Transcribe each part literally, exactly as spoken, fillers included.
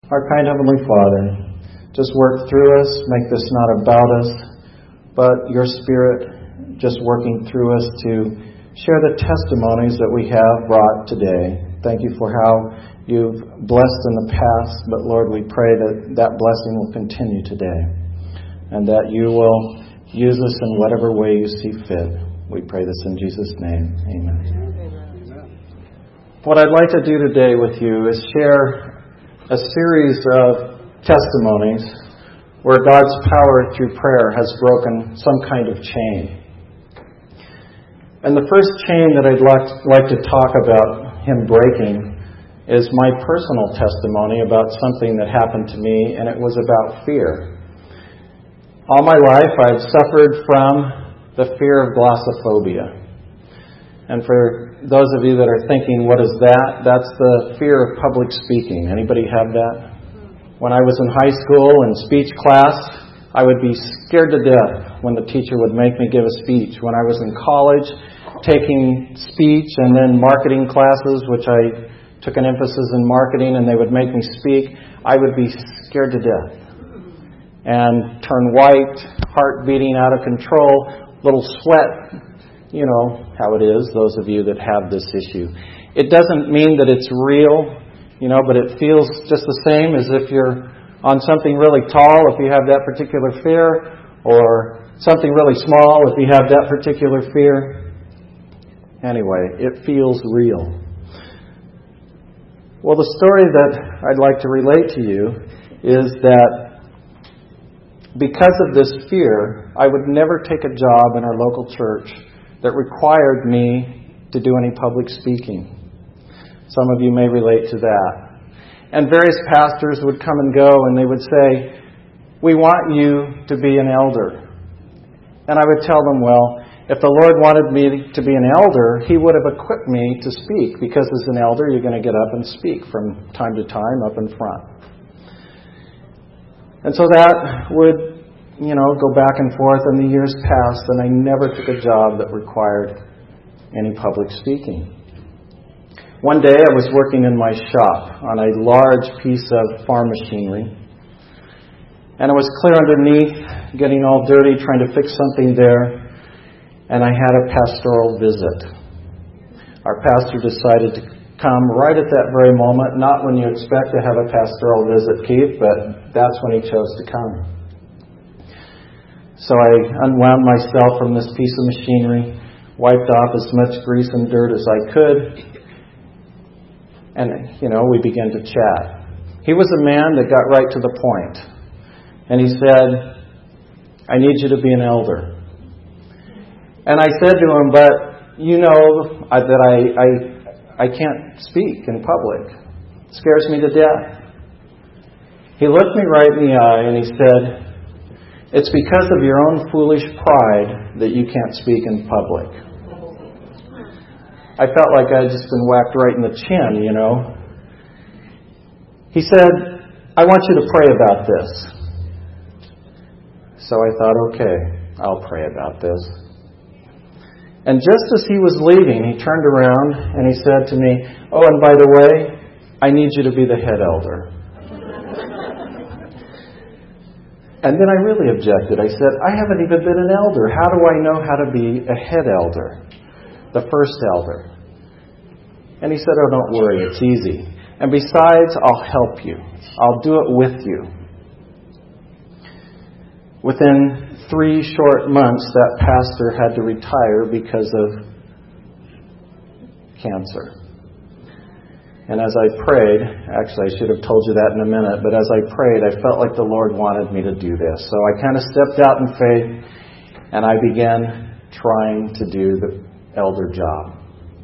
Our kind Heavenly Father, just work through us, make this not about us, but your Spirit just working through us to share the testimonies that we have brought today. Thank you for how you've blessed in the past, but Lord, we pray that that blessing will continue today and that you will use us in whatever way you see fit. We pray this in Jesus' name. Amen. Amen. What I'd like to do today with you is share a series of testimonies where God's power through prayer has broken some kind of chain. And the first chain that I'd like, like to talk about Him breaking is my personal testimony about something that happened to me, and it was about fear. All my life I've suffered from the fear of glossophobia. And for those of you that are thinking, what is that? That's the fear of public speaking. Anybody have that? When I was in high school in speech class, I would be scared to death when the teacher would make me give a speech. When I was in college, taking speech and then marketing classes, which I took an emphasis in marketing, and they would make me speak, I would be scared to death and turn white, heart beating out of control, little sweat. You know how it is, those of you that have this issue. It doesn't mean that it's real, you know, but it feels just the same as if you're on something really tall, if you have that particular fear, or something really small, if you have that particular fear. Anyway, it feels real. Well, the story that I'd like to relate to you is that because of this fear, I would never take a job in our local church that required me to do any public speaking. Some of you may relate to that. And various pastors would come and go, and they would say, we want you to be an elder. And I would tell them, well, if the Lord wanted me to be an elder, He would have equipped me to speak, because as an elder, you're going to get up and speak from time to time up in front. And so that would, you know, go back and forth, and the years passed, and I never took a job that required any public speaking. One day I was working in my shop on a large piece of farm machinery, and it was clear underneath, getting all dirty, trying to fix something there, and I had a pastoral visit. Our pastor decided to come right at that very moment, not when you expect to have a pastoral visit, Keith, but that's when he chose to come. So I unwound myself from this piece of machinery, wiped off as much grease and dirt as I could, and, you know, we began to chat. He was a man that got right to the point, and he said, I need you to be an elder. And I said to him, but you know that I, I, I can't speak in public. It scares me to death. He looked me right in the eye and he said, it's because of your own foolish pride that you can't speak in public. I felt like I had just been whacked right in the chin, you know. He said, I want you to pray about this. So I thought, okay, I'll pray about this. And just as he was leaving, he turned around and he said to me, oh, and by the way, I need you to be the head elder. And then I really objected. I said, I haven't even been an elder. How do I know how to be a head elder? The first elder. And he said, oh, don't worry, it's easy. And besides, I'll help you. I'll do it with you. Within three short months, that pastor had to retire because of cancer. And as I prayed, actually I should have told you that in a minute, but as I prayed, I felt like the Lord wanted me to do this. So I kind of stepped out in faith, and I began trying to do the elder job.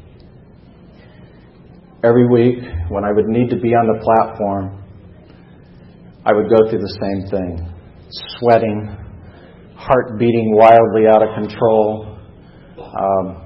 Every week, when I would need to be on the platform, I would go through the same thing. Sweating, heart beating wildly out of control. Um,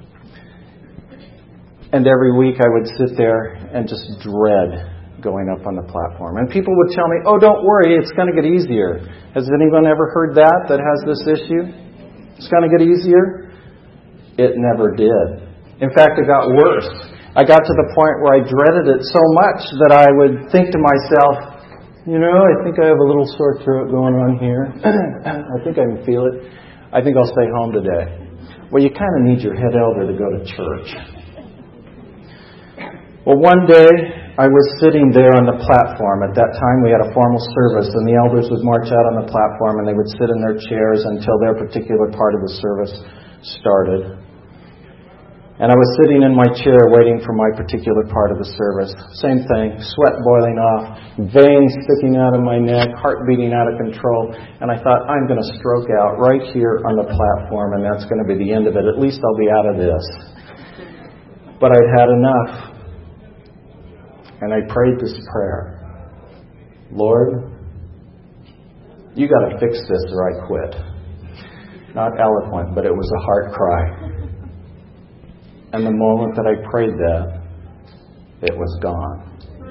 And every week I would sit there and just dread going up on the platform. And people would tell me, oh, don't worry, it's going to get easier. Has anyone ever heard that, that has this issue? It's going to get easier? It never did. In fact, it got worse. I got to the point where I dreaded it so much that I would think to myself, You know, I think I have a little sore throat going on here. I think I can feel it. I think I'll stay home today. Well, you kind of need your head elder to go to church. Well, one day I was sitting there on the platform. At that time we had a formal service, and the elders would march out on the platform and they would sit in their chairs until their particular part of the service started. And I was sitting in my chair waiting for my particular part of the service. Same thing, sweat boiling off, veins sticking out of my neck, heart beating out of control. And I thought, I'm going to stroke out right here on the platform, and that's going to be the end of it. At least I'll be out of this. But I'd had enough. And I prayed this prayer. Lord, you got to fix this or I quit. Not eloquent, but it was a heart cry. And the moment that I prayed that, it was gone.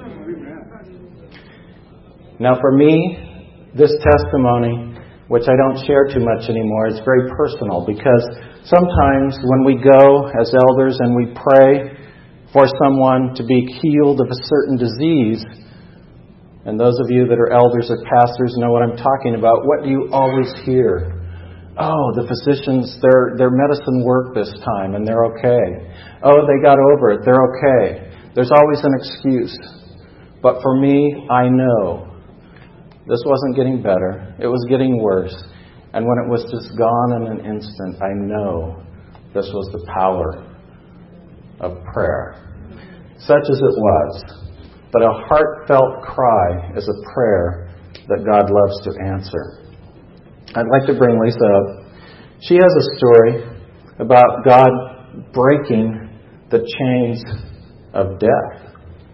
Now for me, this testimony, which I don't share too much anymore, is very personal, because sometimes when we go as elders and we pray for someone to be healed of a certain disease, and those of you that are elders or pastors know what I'm talking about, what do you always hear? Oh, the physicians, their their medicine worked this time and they're okay. Oh, they got over it, they're okay. There's always an excuse. But for me, I know this wasn't getting better. It was getting worse. And when it was just gone in an instant, I know this was the power of prayer. Such as it was. But a heartfelt cry is a prayer that God loves to answer. I'd like to bring Lisa up. She has a story about God breaking the chains of death.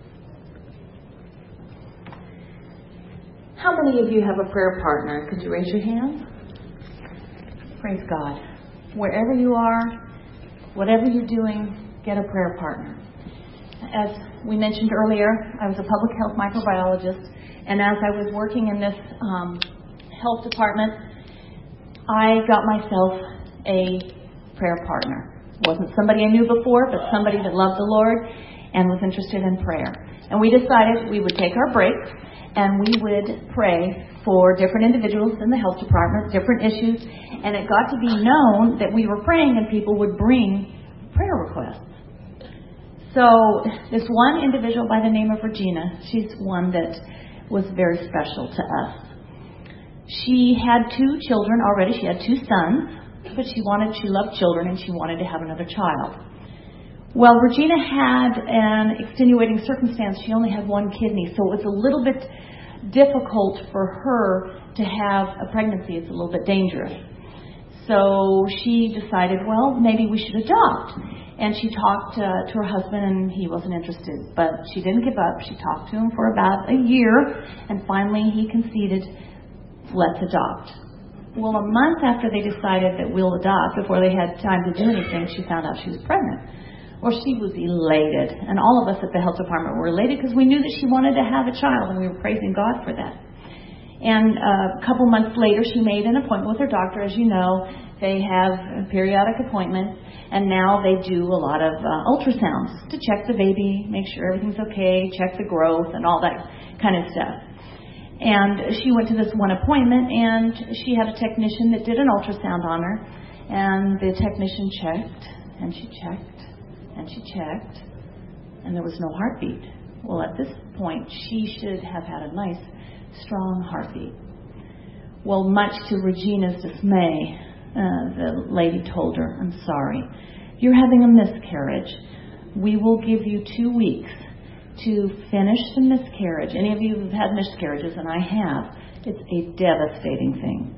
How many of you have a prayer partner? Could you raise your hand? Praise God. Wherever you are, whatever you're doing, get a prayer partner. As we mentioned earlier, I was a public health microbiologist, and as I was working in this um, health department, I got myself a prayer partner. It wasn't somebody I knew before, but somebody that loved the Lord and was interested in prayer. And we decided we would take our breaks and we would pray for different individuals in the health department, different issues. And it got to be known that we were praying and people would bring prayer requests. So this one individual by the name of Regina, she's one that was very special to us. She had two children already. She had two sons, but she wanted, she loved children and she wanted to have another child. Well, Regina had an extenuating circumstance. She only had one kidney, so it was a little bit difficult for her to have a pregnancy. It's a little bit dangerous. So she decided, well, maybe we should adopt. And she talked uh, to her husband, and he wasn't interested. But she didn't give up. She talked to him for about a year, and finally he conceded, let's adopt. Well, a month after they decided that we'll adopt, before they had time to do anything, she found out she was pregnant. Well, she was elated. And all of us at the health department were elated because we knew that she wanted to have a child, and we were praising God for that. And uh, a couple months later, she made an appointment with her doctor. As you know, they have periodic appointments, and now they do a lot of uh, ultrasounds to check the baby, make sure everything's okay, check the growth, and all that kind of stuff. And she went to this one appointment, and she had a technician that did an ultrasound on her. And the technician checked, and she checked, and she checked, and there was no heartbeat. Well, at this point, she should have had a nice, strong heartbeat. Well, much to Regina's dismay, uh, the lady told her, I'm sorry, you're having a miscarriage. We will give you two weeks to finish the miscarriage. Any of you who've had miscarriages, and I have, it's a devastating thing.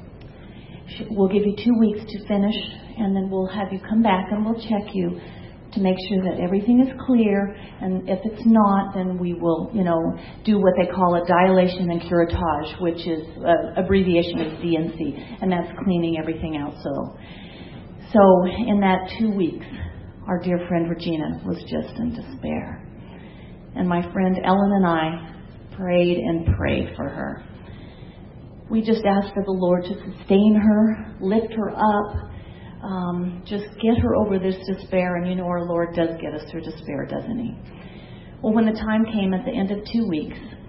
We'll give you two weeks to finish, and then we'll have you come back and we'll check you to make sure that everything is clear. And if it's not, then we will, you know, do what they call a dilation and curettage, which is an abbreviation of D and C, and that's cleaning everything out. So, so in that two weeks, our dear friend Regina was just in despair. And my friend Ellen and I prayed and prayed for her. We just asked for the Lord to sustain her, lift her up, um, just get her over this despair. And you know our Lord does get us through despair, doesn't He? Well, when the time came at the end of two weeks,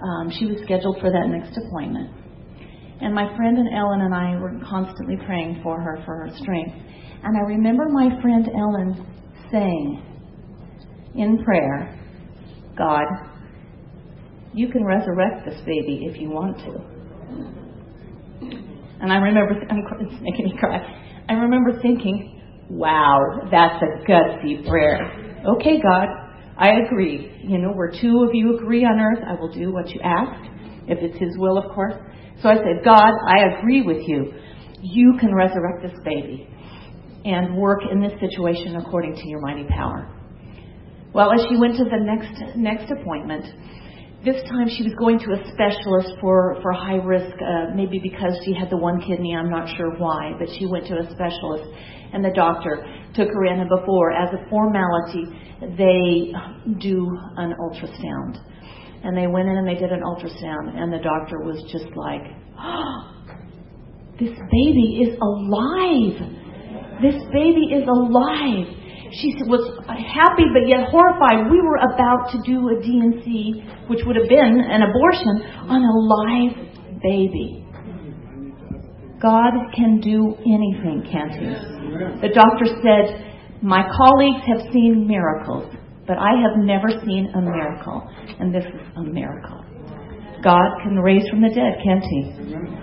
Um, she was scheduled for that next appointment. And my friend and Ellen and I were constantly praying for her, for her strength. And I remember my friend Ellen saying in prayer, God, you can resurrect this baby if you want to. And I remember, I'm, it's making me cry. I remember thinking, wow, that's a gutsy prayer. Okay, God, I agree. You know, where two of you agree on earth, I will do what you ask, if it's His will, of course. So I said, God, I agree with you. You can resurrect this baby and work in this situation according to your mighty power. Well, as she went to the next next appointment, this time she was going to a specialist for, for high risk, uh, maybe because she had the one kidney, I'm not sure why, but she went to a specialist and the doctor took her in, and before, as a formality, they do an ultrasound. And they went in and they did an ultrasound, and the doctor was just like, oh, this baby is alive. This baby is alive. She was happy but yet horrified. We were about to do a D and C, which would have been an abortion, on a live baby. God can do anything, can't He? The doctor said, my colleagues have seen miracles, but I have never seen a miracle. And this is a miracle. God can raise from the dead, can't He?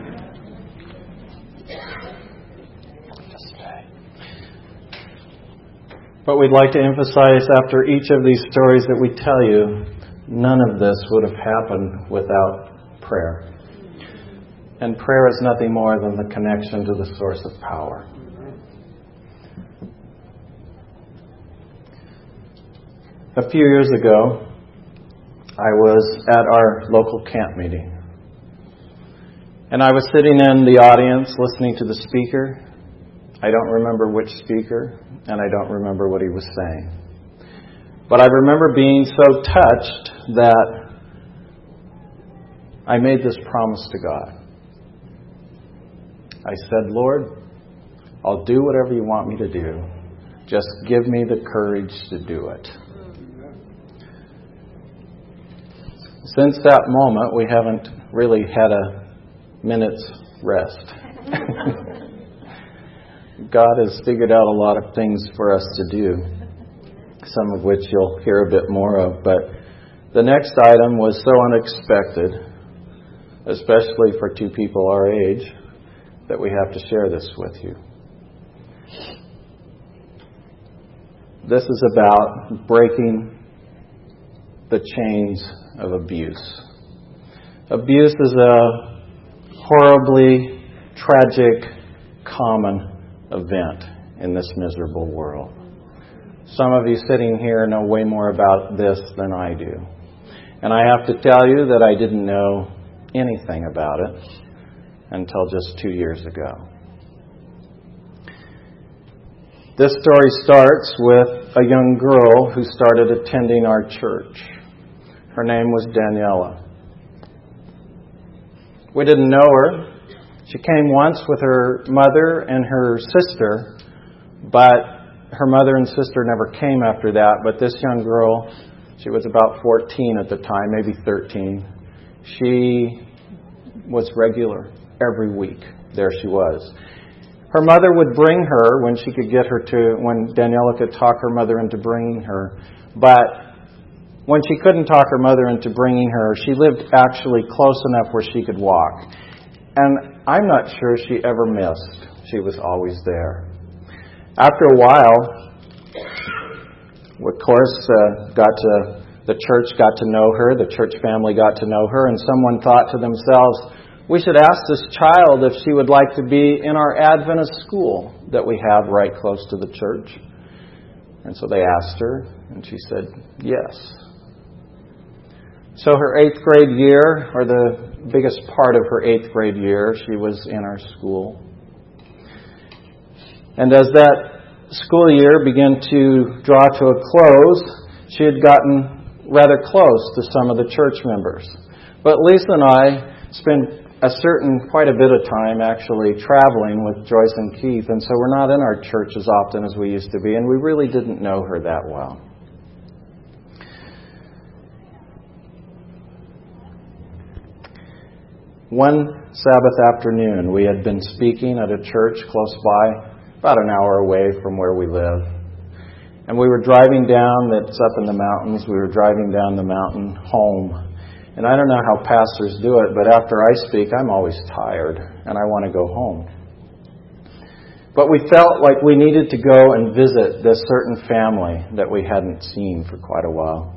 But we'd like to emphasize after each of these stories that we tell you, none of this would have happened without prayer. And prayer is nothing more than the connection to the source of power. A few years ago, I was at our local camp meeting. And I was sitting in the audience listening to the speaker. I don't remember which speaker, and I don't remember what he was saying. But I remember being so touched that I made this promise to God. I said, Lord, I'll do whatever you want me to do. Just give me the courage to do it. Since that moment, we haven't really had a minute's rest. God has figured out a lot of things for us to do, some of which you'll hear a bit more of. But the next item was so unexpected, especially for two people our age, that we have to share this with you. This is about breaking the chains of abuse. Abuse is a horribly tragic, common event in this miserable world. Some of you sitting here know way more about this than I do. And I have to tell you that I didn't know anything about it until just two years ago. This story starts with a young girl who started attending our church. Her name was Daniela. We didn't know her. She came once with her mother and her sister, but her mother and sister never came after that. But this young girl, she was about fourteen at the time, maybe thirteen. She was regular every week. There she was. Her mother would bring her when she could get her to, when Daniela could talk her mother into bringing her. But when she couldn't talk her mother into bringing her, she lived actually close enough where she could walk. And I'm not sure she ever missed. She was always there. After a while, of course, uh, got to the church got to know her. The church family got to know her. And someone thought to themselves, we should ask this child if she would like to be in our Adventist school that we have right close to the church. And so they asked her, and she said, yes. So her eighth grade year, or the biggest part of her eighth grade year, she was in our school. And as that school year began to draw to a close, she had gotten rather close to some of the church members. But Lisa and I spent a certain, quite a bit of time actually traveling with Joyce and Keith, and so we're not in our church as often as we used to be, and we really didn't know her that well. One Sabbath afternoon, we had been speaking at a church close by, about an hour away from where we live. And we were driving down, it's up in the mountains, we were driving down the mountain home. And I don't know how pastors do it, but after I speak, I'm always tired, and I want to go home. But we felt like we needed to go and visit this certain family that we hadn't seen for quite a while.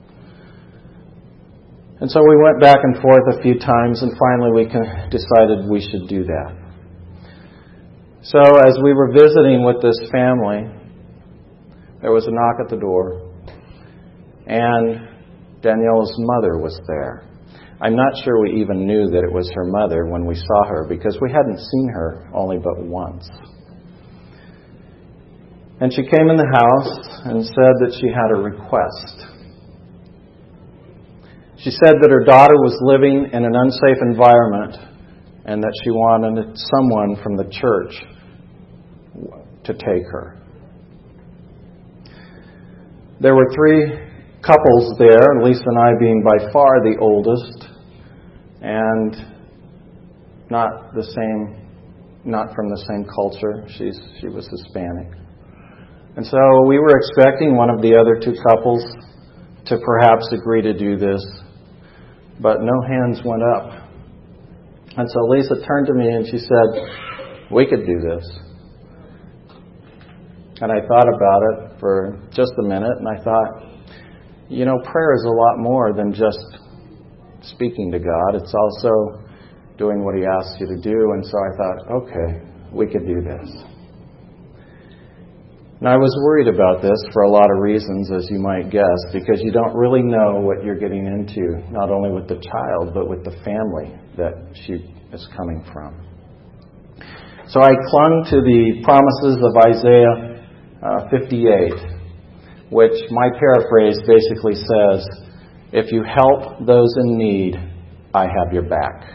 And so we went back and forth a few times, and finally we decided we should do that. So as we were visiting with this family, there was a knock at the door, and Daniela's mother was there. I'm not sure we even knew that it was her mother when we saw her, because we hadn't seen her only but once. And she came in the house and said that she had a request. She said that her daughter was living in an unsafe environment and that she wanted someone from the church to take her. There were three couples there, Lisa and I being by far the oldest, and not the same, not from the same culture. She's she was Hispanic. And so we were expecting one of the other two couples to perhaps agree to do this, but no hands went up. And so Lisa turned to me and she said, "We could do this." And I thought about it for just a minute, and I thought, you know, prayer is a lot more than just speaking to God. It's also doing what He asks you to do. And so I thought, okay, we could do this. And I was worried about this for a lot of reasons, as you might guess, because you don't really know what you're getting into, not only with the child, but with the family that she is coming from. So I clung to the promises of Isaiah uh, fifty-eight, which my paraphrase basically says, "If you help those in need, I have your back."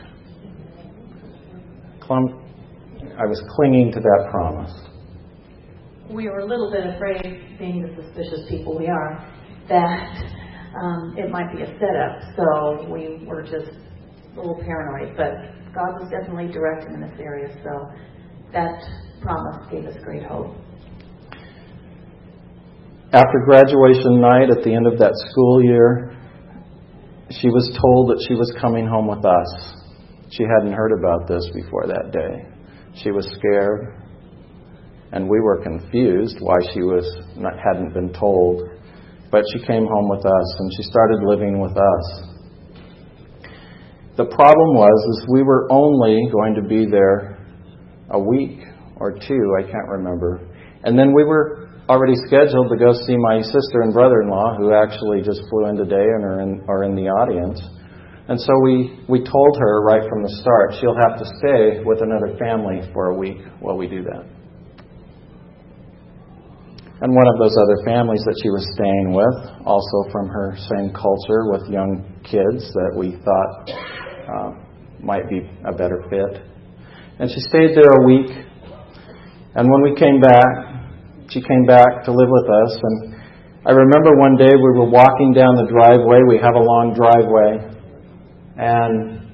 Clung, I was clinging to that promise. We were a little bit afraid, being the suspicious people we are, that um, it might be a setup. So we were just a little paranoid. But God was definitely directing in this area. So that promise gave us great hope. After graduation night, at the end of that school year, she was told that she was coming home with us. She hadn't heard about this before that day. She was scared. And we were confused why she was not, hadn't been told. But she came home with us, and she started living with us. The problem was, is we were only going to be there a week or two, I can't remember. And then we were already scheduled to go see my sister and brother-in-law, who actually just flew in today and are in, are in the audience. And so we, we told her right from the start, she'll have to stay with another family for a week while we do that. And one of those other families that she was staying with, also from her same culture with young kids that we thought uh, might be a better fit. And she stayed there a week. And when we came back, she came back to live with us. And I remember one day we were walking down the driveway. We have a long driveway. And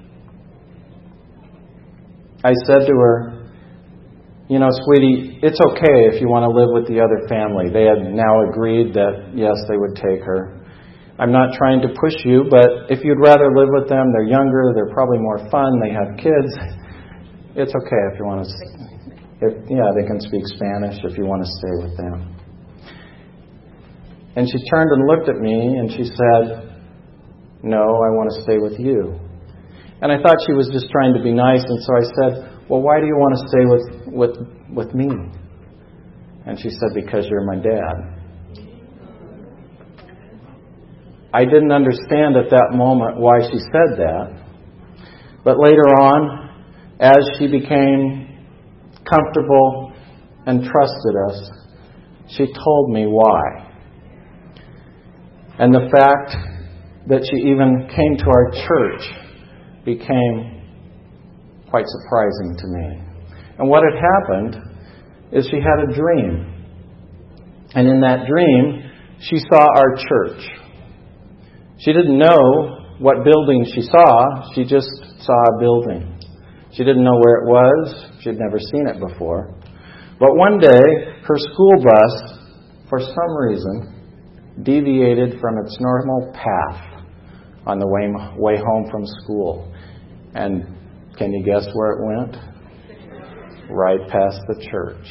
I said to her, "You know, sweetie, it's okay if you want to live with the other family." They had now agreed that, yes, they would take her. "I'm not trying to push you, but if you'd rather live with them, they're younger, they're probably more fun, they have kids. It's okay if you want to, if, yeah, they can speak Spanish if you want to stay with them." And she turned and looked at me and she said, "No, I want to stay with you." And I thought she was just trying to be nice, and so I said, "Well, why do you want to stay with, with, with me?" And she said, "Because you're my dad." I didn't understand at that moment why she said that. But later on, as she became comfortable and trusted us, she told me why. And the fact that she even came to our church became quite surprising to me. And what had happened is she had a dream. And in that dream, she saw our church. She didn't know what building she saw. She just saw a building. She didn't know where it was. She'd never seen it before. But one day, her school bus, for some reason, deviated from its normal path on the way, way home from school. And can you guess where it went? Right past the church.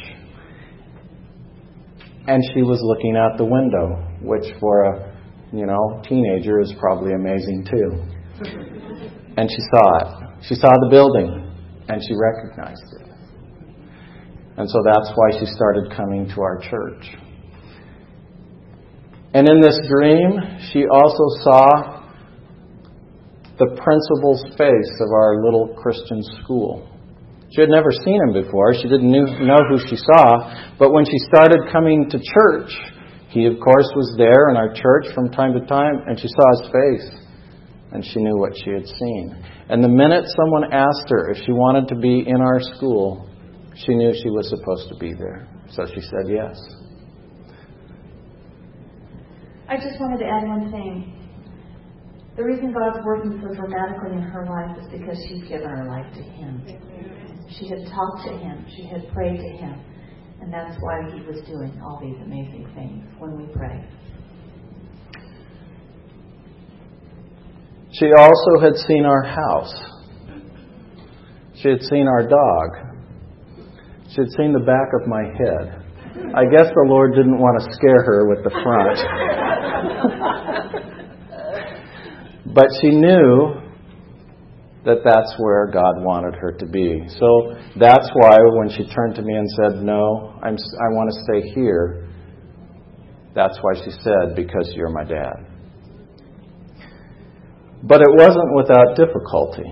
And she was looking out the window, which for a, you know, teenager is probably amazing too. And she saw it. She saw the building, and she recognized it. And so that's why she started coming to our church. And in this dream, she also saw the principal's face of our little Christian school. She had never seen him before. She didn't know who she saw. But when she started coming to church, he, of course, was there in our church from time to time, and she saw his face, and she knew what she had seen. And the minute someone asked her if she wanted to be in our school, she knew she was supposed to be there. So she said yes. I just wanted to add one thing. The reason God's working so dramatically in her life is because she's given her life to Him. She had talked to Him. She had prayed to Him. And that's why He was doing all these amazing things when we pray. She also had seen our house. She had seen our dog. She had seen the back of my head. I guess the Lord didn't want to scare her with the front. But she knew that that's where God wanted her to be. So that's why when she turned to me and said, no, I'm, I want to stay here, that's why she said, because you're my dad. But it wasn't without difficulty.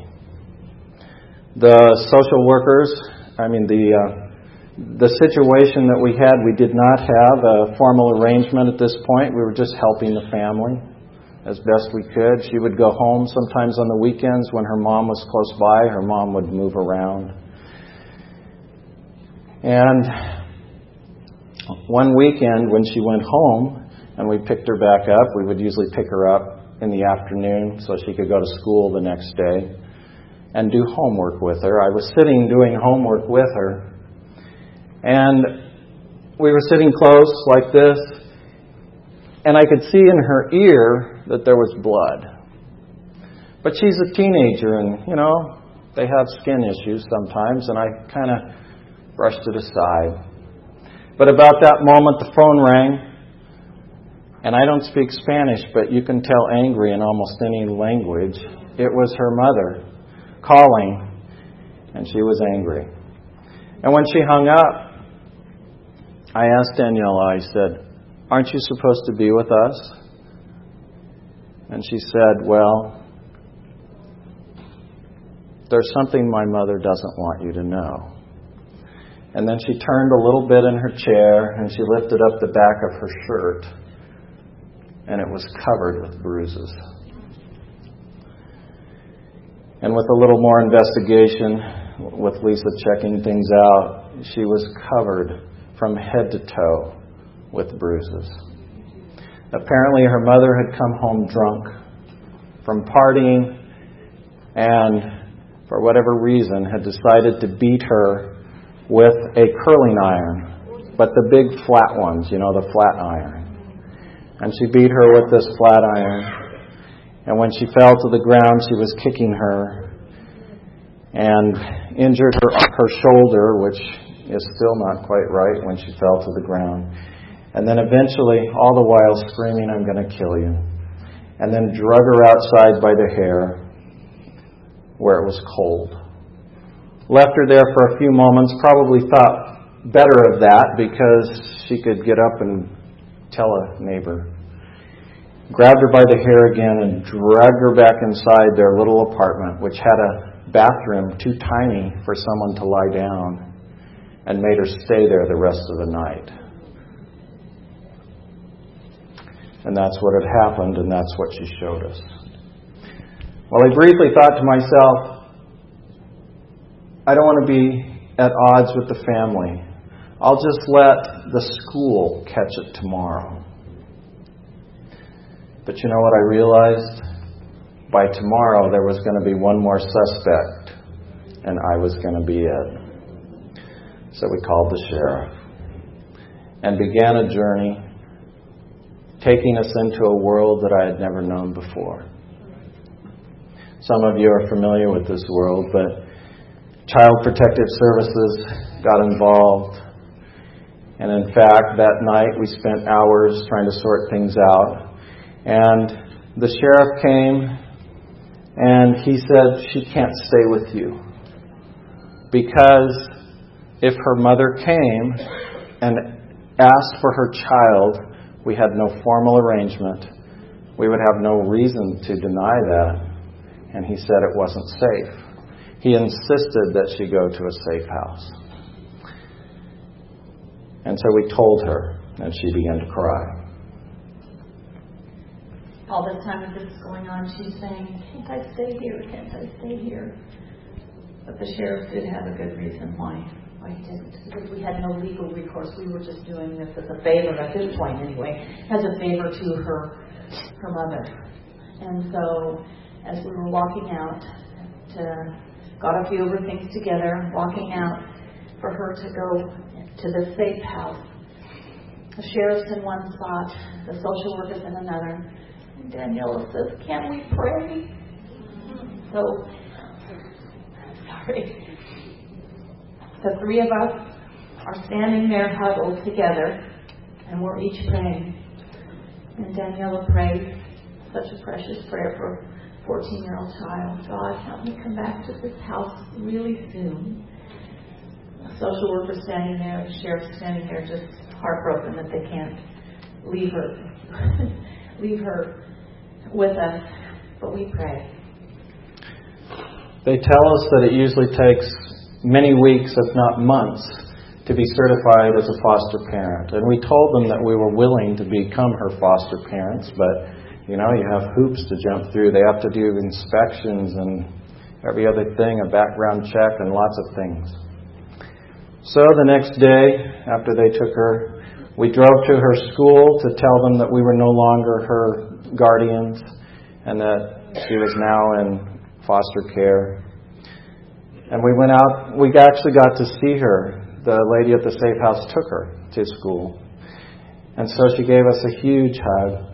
The social workers, I mean, the uh, the situation that we had, we did not have a formal arrangement at this point. We were just helping the family as best we could. She would go home sometimes on the weekends when her mom was close by. Her mom would move around. And one weekend when she went home and we picked her back up, we would usually pick her up in the afternoon so she could go to school the next day and do homework with her. I was sitting doing homework with her, and we were sitting close like this, and I could see in her ear that there was blood. But she's a teenager, and, you know, they have skin issues sometimes, and I kind of brushed it aside. But about that moment, the phone rang, and I don't speak Spanish, but you can tell angry in almost any language. It was her mother calling, and she was angry. And when she hung up, I asked Daniela, I said, aren't you supposed to be with us? And she said, well, there's something my mother doesn't want you to know. And then she turned a little bit in her chair, and she lifted up the back of her shirt, and it was covered with bruises. And with a little more investigation, with Lisa checking things out, she was covered from head to toe with bruises. Apparently her mother had come home drunk from partying and for whatever reason had decided to beat her with a curling iron, but the big flat ones, you know, the flat iron. And she beat her with this flat iron, and when she fell to the ground, she was kicking her and injured her, her shoulder, which is still not quite right when she fell to the ground. And then eventually, all the while screaming, I'm going to kill you. And then drug her outside by the hair where it was cold. Left her there for a few moments, probably thought better of that because she could get up and tell a neighbor. Grabbed her by the hair again and dragged her back inside their little apartment, which had a bathroom too tiny for someone to lie down, and made her stay there the rest of the night. And that's what had happened, and that's what she showed us. Well, I briefly thought to myself, I don't want to be at odds with the family. I'll just let the school catch it tomorrow. But you know what I realized? by tomorrow there was going to be one more suspect, and I was going to be it. So we called the sheriff and began a journey taking us into a world that I had never known before. Some of you are familiar with this world, but Child Protective Services got involved. And in fact, that night we spent hours trying to sort things out. And the sheriff came and he said, she can't stay with you. Because if her mother came and asked for her child, we had no formal arrangement. We would have no reason to deny that. And he said it wasn't safe. He insisted that she go to a safe house. And so we told her, and she began to cry. All this time that this is going on, she's saying, can't I stay here? Can't I stay here? But the sheriff did have a good reason why. Why he didn't. Because we had no legal recourse. We were just doing this as a favor, at this point anyway, as a favor to her, her mother. And so, as we were walking out, to got a few of her things together, walking out for her to go to the safe house. The sheriff's in one spot, the social worker's in another. And Daniela says, can we pray? So, sorry. The three of us are standing there huddled together, and we're each praying. And Daniela prays such a precious prayer for a fourteen-year-old child. God, help me come back to this house really soon. The social worker standing there, the sheriff standing there, just heartbroken that they can't leave her, leave her with us. But we pray. They tell us that it usually takes many weeks, if not months, to be certified as a foster parent. And we told them that we were willing to become her foster parents, but, you know, you have hoops to jump through. They have to do inspections and every other thing, a background check and lots of things. So the next day, after they took her, we drove to her school to tell them that we were no longer her guardians and that she was now in foster care. And we went out, we actually got to see her. The lady at the safe house took her to school. And so she gave us a huge hug.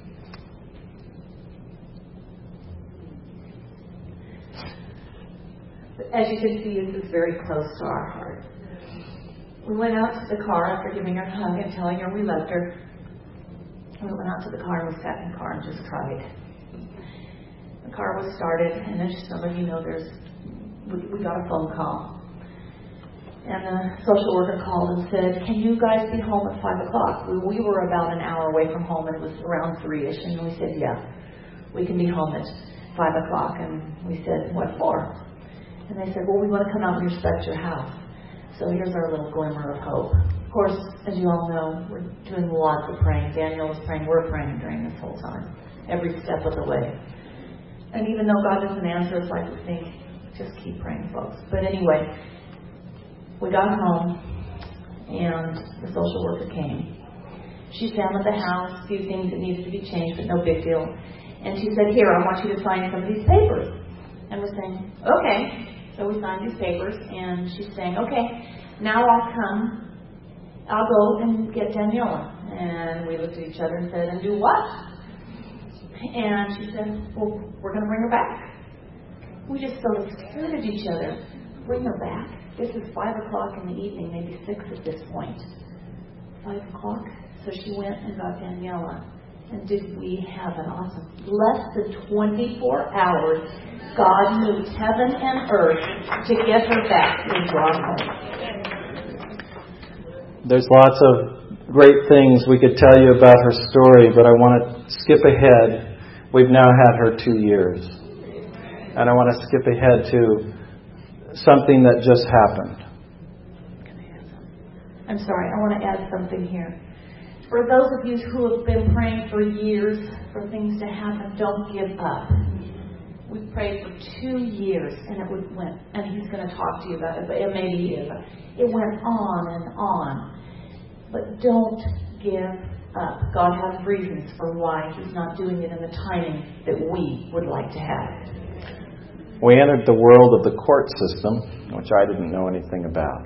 As you can see, this is very close to our heart. We went out to the car after giving her a hug and telling her we loved her. We went out to the car and we sat in the car and just cried. The car was started, and as some of you know, there's we, we got a phone call. And the social worker called and said, can you guys be home at five o'clock? We, we were about an hour away from home, and it was around three-ish, and we said, yeah, we can be home at five o'clock. And we said, what for? And they said, well, we want to come out and inspect your house. So here's our little glimmer of hope. Of course, as you all know, we're doing lots of praying. Daniel was praying. We're praying during this whole time, every step of the way. And even though God doesn't answer us like we think, just keep praying, folks. But anyway, we got home, and the social worker came. She examined the house, a few things that needed to be changed, but no big deal. And she said, here, I want you to sign some of these papers. And we're saying, okay. So we signed these papers, and she's saying, okay, now I'll come, I'll go and get Daniela. And we looked at each other and said, and do what? And she said, well, we're going to bring her back. We just sort of stared at each other. Bring her back? This is five o'clock in the evening, maybe six at this point. Five o'clock? So she went and got Daniela. And did we have an awesome, less than twenty-four hours, God moved heaven and earth to get her back and brought home. There's lots of great things we could tell you about her story, but I want to skip ahead. We've now had her two years. And I want to skip ahead to something that just happened. I'm sorry, I want to add something here. For those of you who have been praying for years for things to happen, don't give up. We prayed for two years, and it went, and he's going to talk to you about it, but it maybe he is. It went on and on. But don't give up. God has reasons for why He's not doing it in the timing that we would like to have it. We entered the world of the court system, which I didn't know anything about.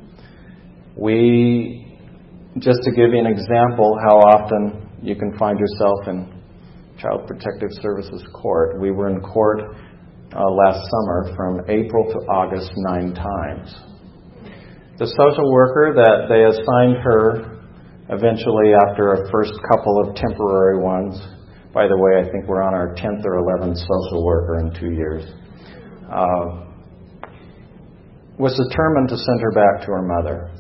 We, just to give you an example how often you can find yourself in Child Protective Services court, we were in court uh, last summer from April to August nine times. The social worker that they assigned her eventually after a first couple of temporary ones, by the way, I think we're on our tenth or eleventh social worker in two years, uh, was determined to send her back to her mother.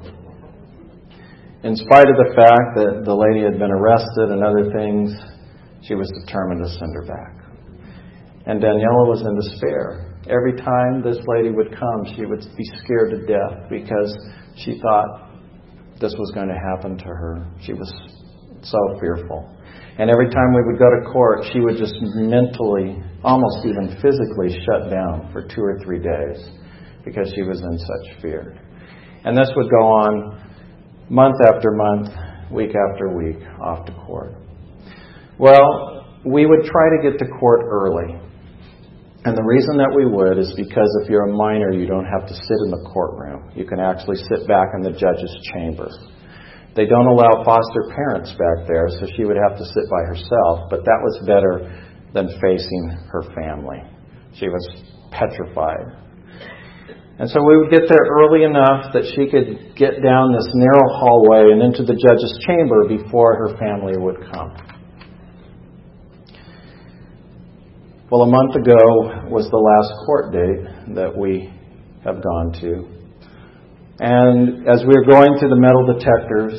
In spite of the fact that the lady had been arrested and other things, she was determined to send her back. And Daniela was in despair. Every time this lady would come, she would be scared to death because she thought this was going to happen to her. She was so fearful. And every time we would go to court, she would just mentally, almost even physically shut down for two or three days because she was in such fear. And this would go on month after month, week after week, off to court. Well, we would try to get to court early. And the reason that we would is because if you're a minor, you don't have to sit in the courtroom. You can actually sit back in the judge's chamber. They don't allow foster parents back there, so she would have to sit by herself. But that was better than facing her family. She was petrified. And so we would get there early enough that she could get down this narrow hallway and into the judge's chamber before her family would come. Well, a month ago was the last court date that we have gone to. And as we were going through the metal detectors,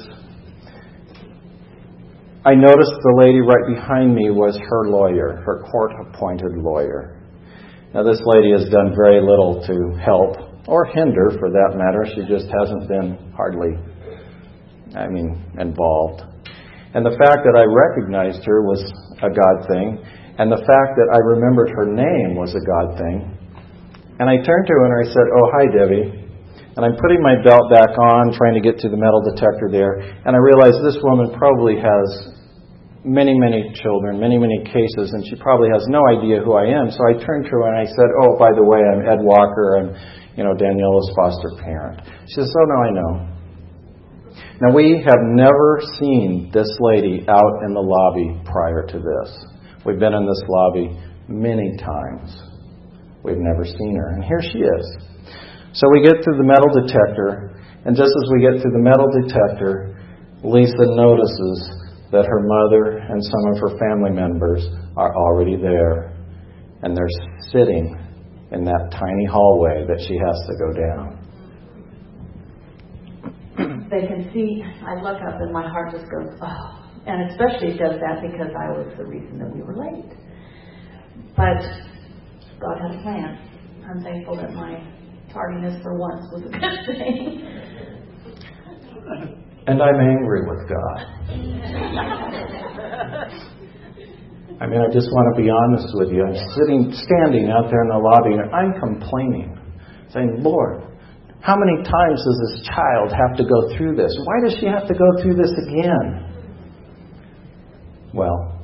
I noticed the lady right behind me was her lawyer, her court-appointed lawyer. Now, this lady has done very little to help or hinder, for that matter. She just hasn't been hardly, I mean, involved. And the fact that I recognized her was a God thing. And the fact that I remembered her name was a God thing. And I turned to her and I said, "Oh, hi, Debbie." And I'm putting my belt back on, trying to get to the metal detector there. And I realized this woman probably has many, many children, many, many cases, and she probably has no idea who I am. So I turned to her and I said, "Oh, by the way, I'm Ed Walker. I'm, you know, Daniela's foster parent." She says, "Oh, no, I know." Now, we have never seen this lady out in the lobby prior to this. We've been in this lobby many times. We've never seen her. And here she is. So we get through the metal detector, and just as we get through the metal detector, Lisa notices that her mother and some of her family members are already there, and they're sitting in that tiny hallway that she has to go down. They can see, I look up and my heart just goes, oh. And especially it does that because I was the reason that we were late. But God had a plan. I'm thankful that my tardiness for once was a good thing. And I'm angry with God. I mean, I just want to be honest with you. I'm sitting, standing out there in the lobby, and I'm complaining, saying, "Lord, how many times does this child have to go through this? Why does she have to go through this again?" Well,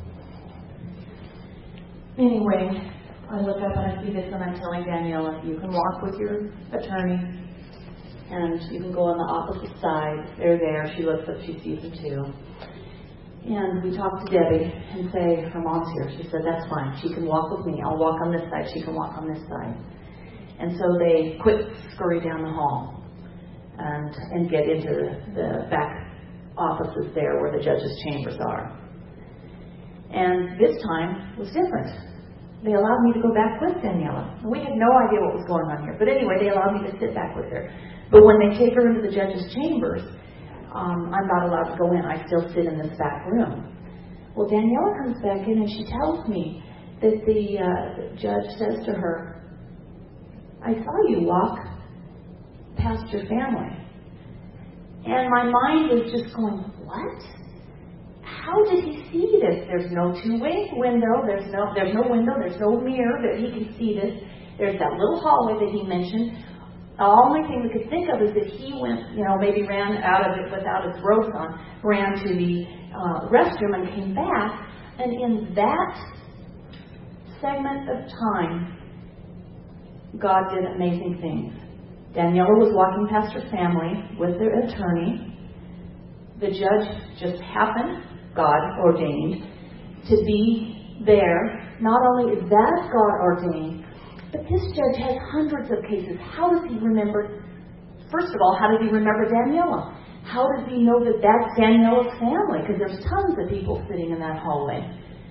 anyway, I look up and I see this, and I'm telling Daniela, you can walk with your attorney, and you can go on the opposite side. They're there. She looks up. She sees them too. And we talk to Debbie and say, her mom's here. She said, "That's fine. She can walk with me. I'll walk on this side. She can walk on this side." And so they quick scurry down the hall and and get into the back offices there where the judge's chambers are. And this time was different. They allowed me to go back with Daniela. We had no idea what was going on here. But anyway, they allowed me to sit back with her. But when they take her into the judge's chambers, um, I'm not allowed to go in. I still sit in this back room. Well, Daniela comes back in and she tells me that the, uh, the judge says to her, "I saw you walk past your family." And my mind was just going, what? How did he see this? There's no two-way window. There's no there's no window. There's no mirror that he can see this. There's that little hallway that he mentioned. All my thing we could think of is that he went, you know, maybe ran out of it without his robes on, ran to the uh, restroom and came back. And in that segment of time, God did amazing things. Daniela was walking past her family with their attorney. The judge just happened, God ordained, to be there. Not only is that God ordained, but this judge has hundreds of cases. How does he remember? First of all, how does he remember Daniela? How does he know that that's Daniela's family? Because there's tons of people sitting in that hallway.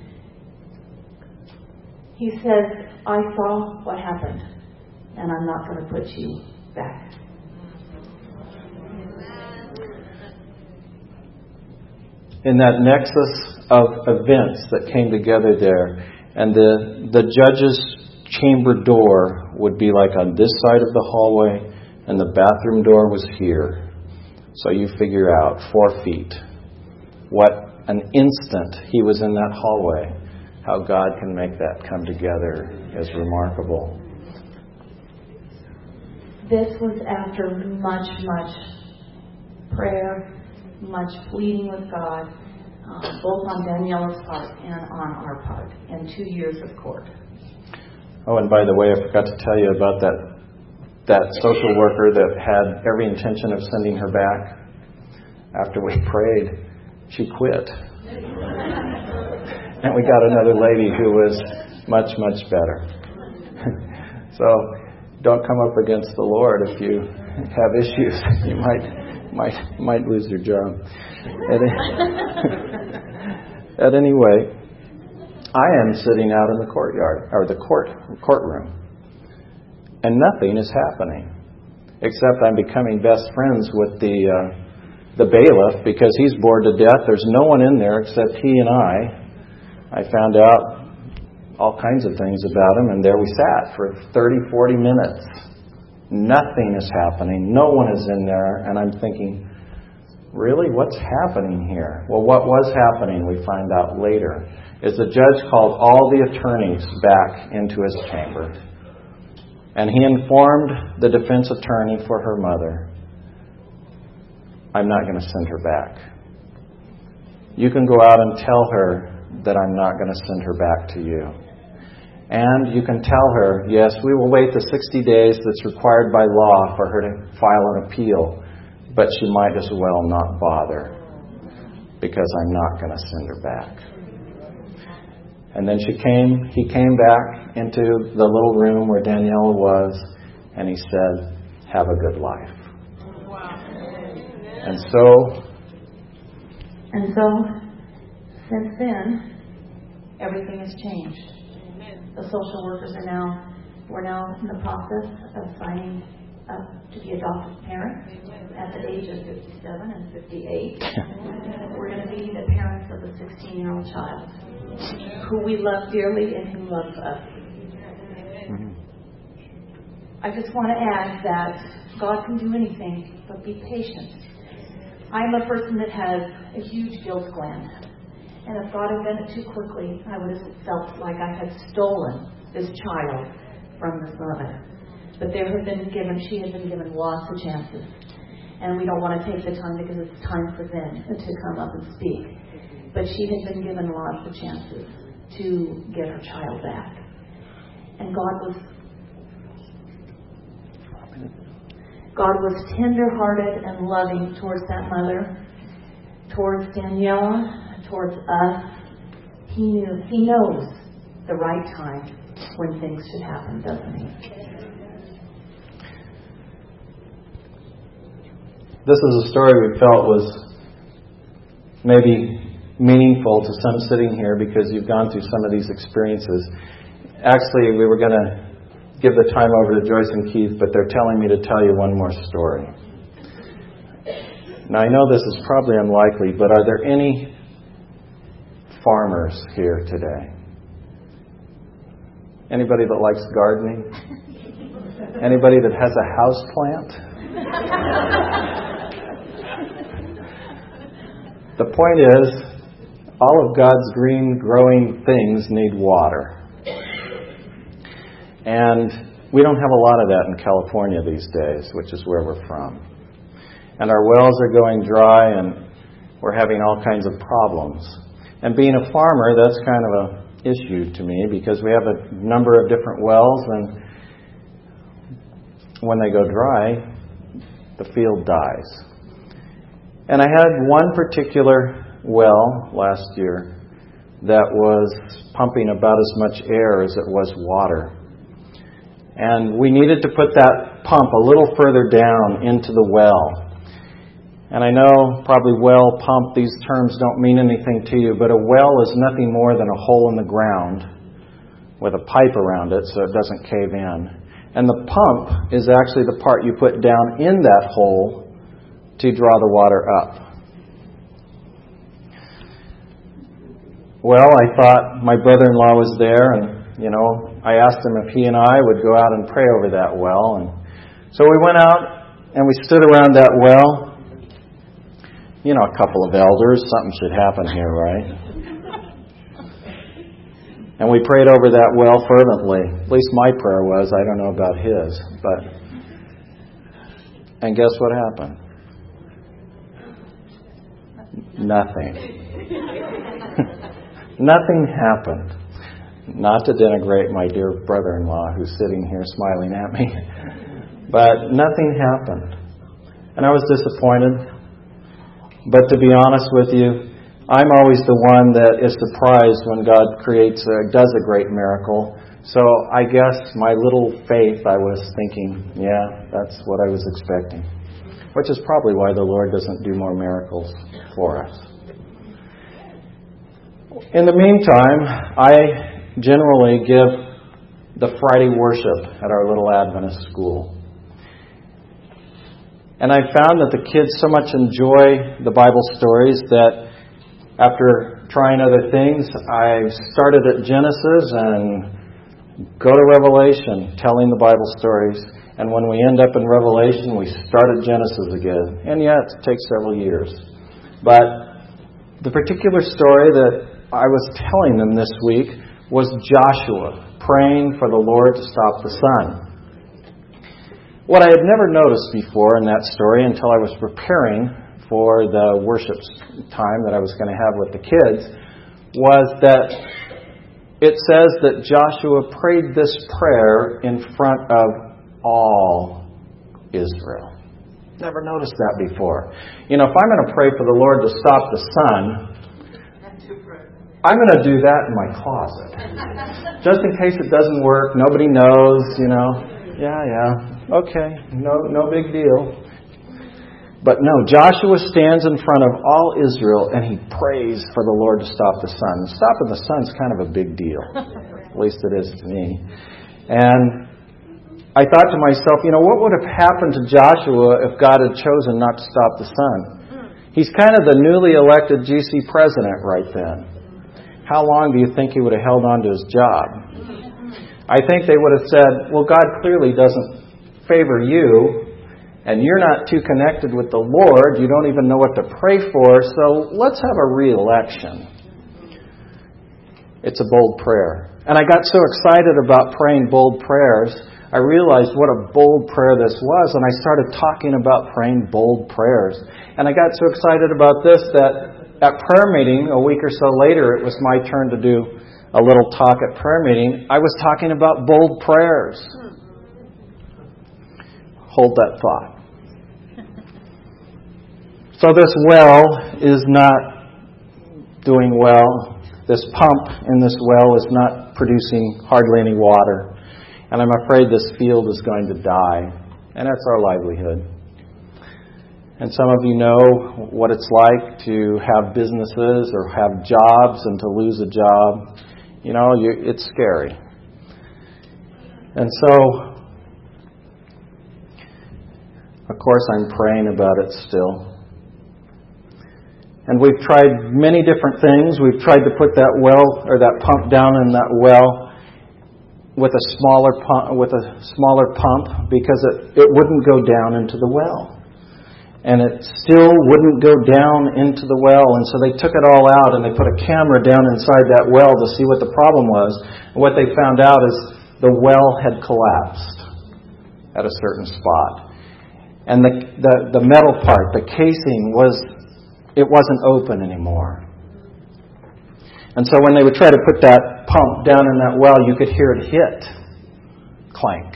He says, I saw what happened, and I'm not going to put you back. In that nexus of events that came together there, and the the judge's chamber door would be like on this side of the hallway, and the bathroom door was here. So you figure out four feet. What an instant he was in that hallway. How God can make that come together is remarkable. This was after much, much prayer, much pleading with God, um, both on Daniela's part and on our part, and two years of court. Oh, and by the way, I forgot to tell you about that that social worker that had every intention of sending her back. After we prayed, she quit. And we got another lady who was much, much better. So don't come up against the Lord if you have issues. You might might might lose your job. At, at any rate, I am sitting out in the courtyard, or the court courtroom, and nothing is happening, except I'm becoming best friends with the uh, the bailiff because he's bored to death. There's no one in there except he and I. I found out all kinds of things about him, and there we sat for thirty, forty minutes. Nothing is happening. No one is in there, and I'm thinking, really, what's happening here? Well, what was happening, we find out later, is the judge called all the attorneys back into his chamber. And he informed the defense attorney for her mother, I'm not going to send her back. You can go out and tell her that I'm not going to send her back to you. And you can tell her, yes, we will wait the sixty days that's required by law for her to file an appeal, but she might as well not bother because I'm not going to send her back. And then she came, he came back into the little room where Daniela was, and he said, have a good life. And so, and so, since then, everything has changed. The social workers are now, we're now in the process of signing up to be adoptive parents at the age of fifty-seven and fifty-eight. We're going to be the parents of a sixteen-year-old child who we love dearly and who loves us. I just want to add that God can do anything, but be patient. I'm a person that has a huge guilt gland. And if God had done it too quickly, I would have felt like I had stolen this child from this mother. But there had been given, she had been given lots of chances. And we don't want to take the time because it's time for them to come up and speak. But she had been given lots of chances to get her child back. And God was God was tender-hearted and loving towards that mother, towards Daniela, towards us. He knew, He knows the right time when things should happen, doesn't He? This is a story we felt was maybe meaningful to some sitting here because you've gone through some of these experiences. Actually, we were going to give the time over to Joyce and Keith, but they're telling me to tell you one more story. Now, I know this is probably unlikely, but are there any farmers here today? Anybody that likes gardening? Anybody that has a house plant? The point is, all of God's green growing things need water. And we don't have a lot of that in California these days, which is where we're from. And our wells are going dry, and we're having all kinds of problems. And being a farmer, that's kind of a issue to me, because we have a number of different wells, and when they go dry, the field dies. And I had one particular well last year that was pumping about as much air as it was water. And we needed to put that pump a little further down into the well. And I know probably well, pump, these terms don't mean anything to you, but a well is nothing more than a hole in the ground with a pipe around it so it doesn't cave in. And the pump is actually the part you put down in that hole to draw the water up. Well, I thought my brother-in-law was there, and, you know, I asked him if he and I would go out and pray over that well. And so we went out and we stood around that well. You know, a couple of elders, something should happen here, right? And we prayed over that well fervently. At least my prayer was. I don't know about his. But, and guess what happened? Nothing. Nothing happened. Not to denigrate my dear brother-in-law who's sitting here smiling at me. But nothing happened. And I was disappointed. But to be honest with you, I'm always the one that is surprised when God creates, a, does a great miracle. So I guess my little faith, I was thinking, yeah, that's what I was expecting. Which is probably why the Lord doesn't do more miracles for us. In the meantime, I generally give the Friday worship at our little Adventist school. And I found that the kids so much enjoy the Bible stories that after trying other things, I started at Genesis and go to Revelation, telling the Bible stories. And when we end up in Revelation, we start at Genesis again. And yeah, it takes several years. But the particular story that I was telling them this week was Joshua praying for the Lord to stop the sun. What I had never noticed before in that story until I was preparing for the worship time that I was going to have with the kids was that it says that Joshua prayed this prayer in front of all Israel. Never noticed that before. You know, if I'm going to pray for the Lord to stop the sun, I'm going to do that in my closet. Just in case it doesn't work, nobody knows, you know. Yeah, yeah, okay, no, no big deal. But no, Joshua stands in front of all Israel and he prays for the Lord to stop the sun. Stopping the sun is kind of a big deal. At least it is to me. And I thought to myself, you know, what would have happened to Joshua if God had chosen not to stop the sun? He's kind of the newly elected G C president right then. How long do you think he would have held on to his job? I think they would have said, well, God clearly doesn't favor you, and you're not too connected with the Lord. You don't even know what to pray for, so let's have a re-election. It's a bold prayer. And I got so excited about praying bold prayers, I realized what a bold prayer this was, and I started talking about praying bold prayers. And I got so excited about this that at prayer meeting, a week or so later, it was my turn to do a little talk at prayer meeting. I was talking about bold prayers. Hold that thought. So this well is not doing well. This pump in this well is not producing hardly any water. And I'm afraid this field is going to die. And that's our livelihood. And some of you know what it's like to have businesses or have jobs and to lose a job. You know, you, it's scary. And so, of course, I'm praying about it still. And we've tried many different things. We've tried to put that well or that pump down in that well with a smaller pump, with a smaller pump because it, it wouldn't go down into the well. And it still wouldn't go down into the well. And so they took it all out and they put a camera down inside that well to see what the problem was. And what they found out is the well had collapsed. at a certain spot. And the, the, the metal part, the casing, was it wasn't open anymore. And so when they would try to put that pump down in that well, you could hear it hit. Clank.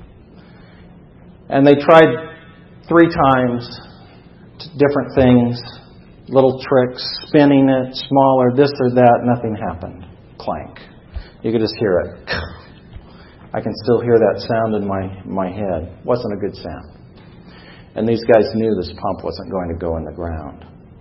And they tried three times different things, little tricks, spinning it, smaller, this or that, nothing happened. Clank. You could just hear it. I can still hear that sound in my, my head. Wasn't a good sound. And these guys knew this pump wasn't going to go in the ground.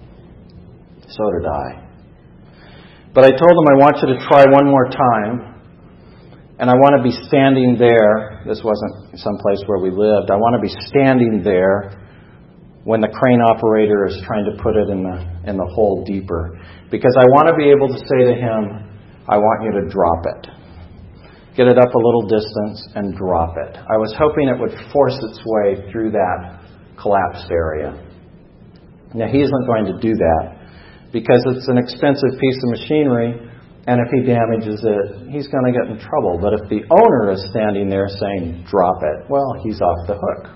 So did I. But I told them I want you to try one more time. And I want to be standing there. This wasn't someplace where we lived. I want to be standing there when the crane operator is trying to put it in the in the hole deeper. Because I want to be able to say to him, I want you to drop it. Get it up a little distance and drop it. I was hoping it would force its way through that collapsed area. Now, he isn't going to do that because it's an expensive piece of machinery, and if he damages it, he's going to get in trouble. But if the owner is standing there saying, drop it, well, he's off the hook.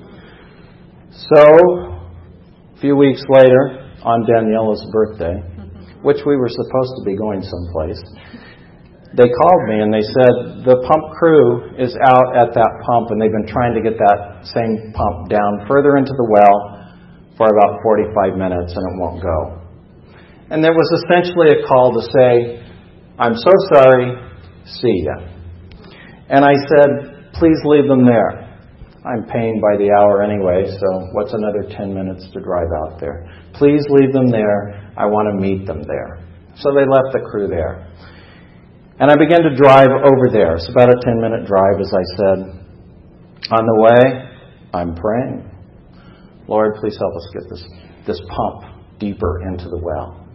So, a few weeks later, on Daniela's birthday, which we were supposed to be going someplace, they called me and they said, the pump crew is out at that pump and they've been trying to get that same pump down further into the well for about forty-five minutes and it won't go. And there was essentially a call to say, I'm so sorry, see ya. And I said, please leave them there. I'm paying by the hour anyway, so what's another ten minutes to drive out there? Please leave them there. I want to meet them there. So they left the crew there. And I began to drive over there. It's about a ten-minute drive, as I said. On the way, I'm praying. Lord, please help us get this, this pump deeper into the well.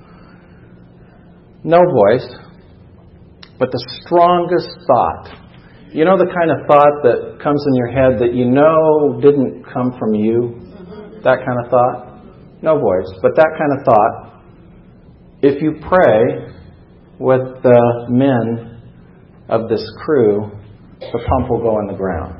No voice, but the strongest thought. You know the kind of thought that comes in your head that you know didn't come from you? That kind of thought? No voice, but that kind of thought. If you pray with the men of this crew, the pump will go in the ground.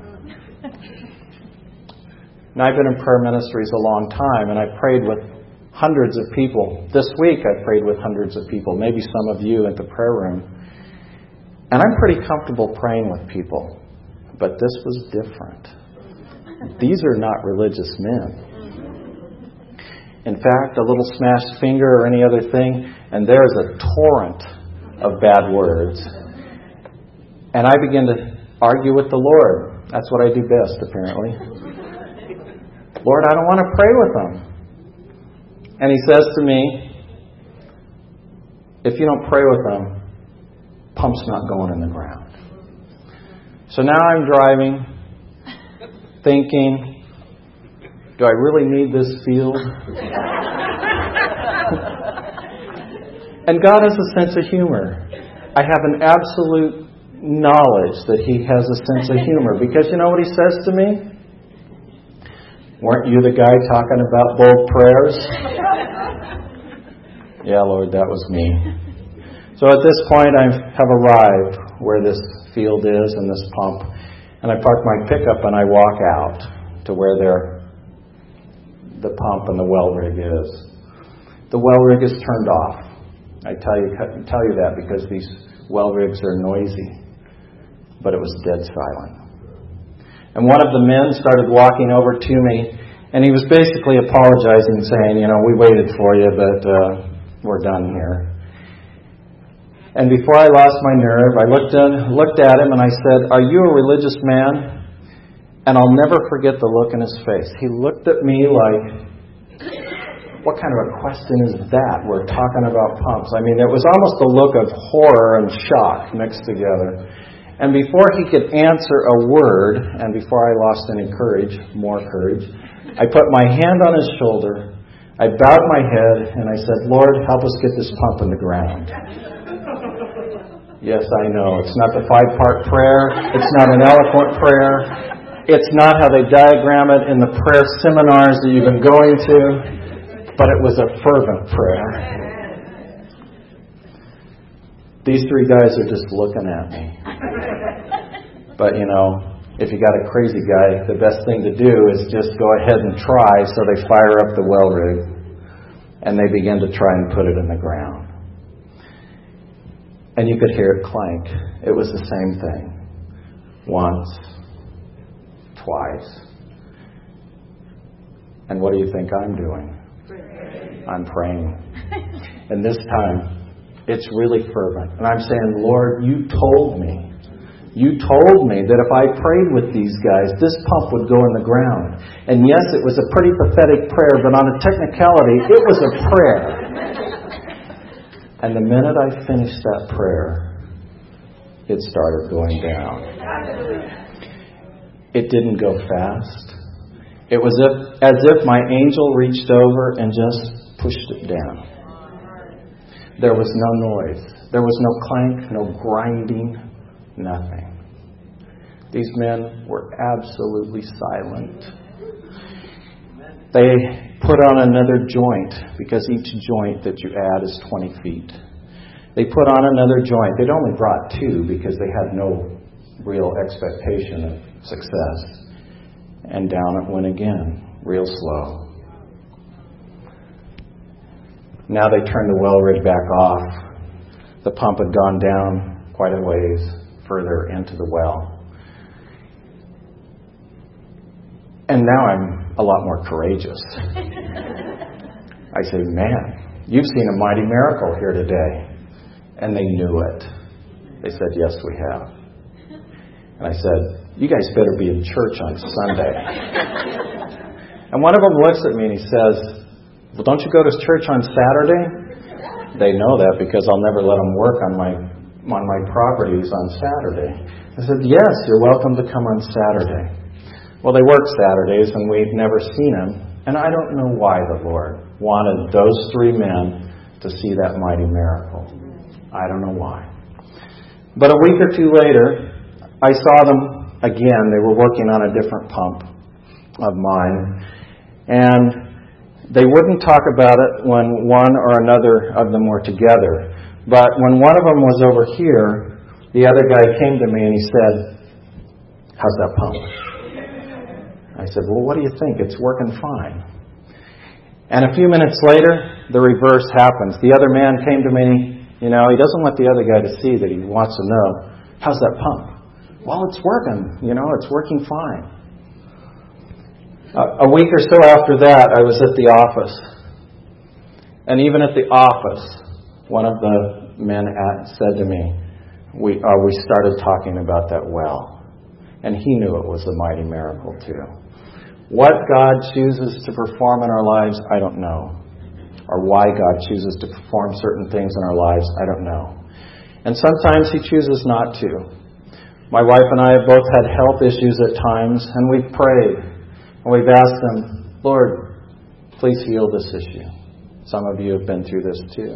Now, I've been in prayer ministries a long time, and I prayed with hundreds of people. This week I prayed with hundreds of people, maybe some of you at the prayer room. And I'm pretty comfortable praying with people. But this was different. These are not religious men. In fact, a little smashed finger or any other thing, and there's a torrent of bad words. And I begin to argue with the Lord. That's what I do best, apparently. Lord, I don't want to pray with them. And He says to me, if you don't pray with them, pump's not going in the ground. So now I'm driving, thinking, do I really need this field? And God has a sense of humor. I have an absolute knowledge that He has a sense of humor. Because you know what He says to me? Weren't you the guy talking about bold prayers? Yeah, Lord, that was me. So at this point, I have arrived where this field is and this pump. And I park my pickup and I walk out to where there, the pump and the well rig is. The well rig is turned off. I tell you, tell you that because these well rigs are noisy. But it was dead silent. And one of the men started walking over to me, and he was basically apologizing, saying, you know, we waited for you, but uh, we're done here. And before I lost my nerve, I looked, in, looked at him and I said, are you a religious man? And I'll never forget the look in his face. He looked at me like, what kind of a question is that? We're talking about pumps. I mean, it was almost a look of horror and shock mixed together. And before he could answer a word, and before I lost any courage, more courage, I put my hand on his shoulder, I bowed my head, and I said, Lord, help us get this pump in the ground. Yes, I know. It's not the five-part prayer. It's not an eloquent prayer. It's not how they diagram it in the prayer seminars that you've been going to, but it was a fervent prayer. These three guys are just looking at me. But, you know, if you got a crazy guy, the best thing to do is just go ahead and try. So they fire up the well rig, and they begin to try and put it in the ground. And you could hear it clank. It was the same thing. Once, twice. And what do you think I'm doing? Praying. I'm praying. And this time, it's really fervent. And I'm saying, Lord, you told me. You told me that if I prayed with these guys, this pump would go in the ground. And yes, it was a pretty pathetic prayer, but on a technicality, it was a prayer. And the minute I finished that prayer, it started going down. It didn't go fast. It was if, as if my angel reached over and just pushed it down. There was no noise. There was no clank, no grinding, nothing. These men were absolutely silent. They put on another joint, because each joint that you add is twenty feet. They put on another joint. They'd only brought two because they had no real expectation of success. And down it went again, real slow. Now they turned the well rig back off. The pump had gone down quite a ways further into the well. And now I'm a lot more courageous. I say, man, you've seen a mighty miracle here today. And they knew it. They said, yes, we have. And I said, you guys better be in church on Sunday. And one of them looks at me and he says, well, don't you go to church on Saturday? They know that because I'll never let them work on my on my properties on Saturday. I said, yes, you're welcome to come on Saturday. Well, they work Saturdays and we've never seen them. And I don't know why the Lord wanted those three men to see that mighty miracle. I don't know why. But a week or two later, I saw them again. They were working on a different pump of mine. And they wouldn't talk about it when one or another of them were together. But when one of them was over here, the other guy came to me and he said, how's that pump? I said, well, what do you think? It's working fine. And a few minutes later, the reverse happens. The other man came to me. You know, he doesn't want the other guy to see that he wants to know, how's that pump? Well, it's working. You know, it's working fine. Uh, a week or so after that, I was at the office. And even at the office, one of the men at, said to me, we, uh, we started talking about that well. And he knew it was a mighty miracle too. What God chooses to perform in our lives, I don't know. Or why God chooses to perform certain things in our lives, I don't know. And sometimes He chooses not to. My wife and I have both had health issues at times, and we've prayed. And we've asked Him, Lord, please heal this issue. Some of you have been through this too.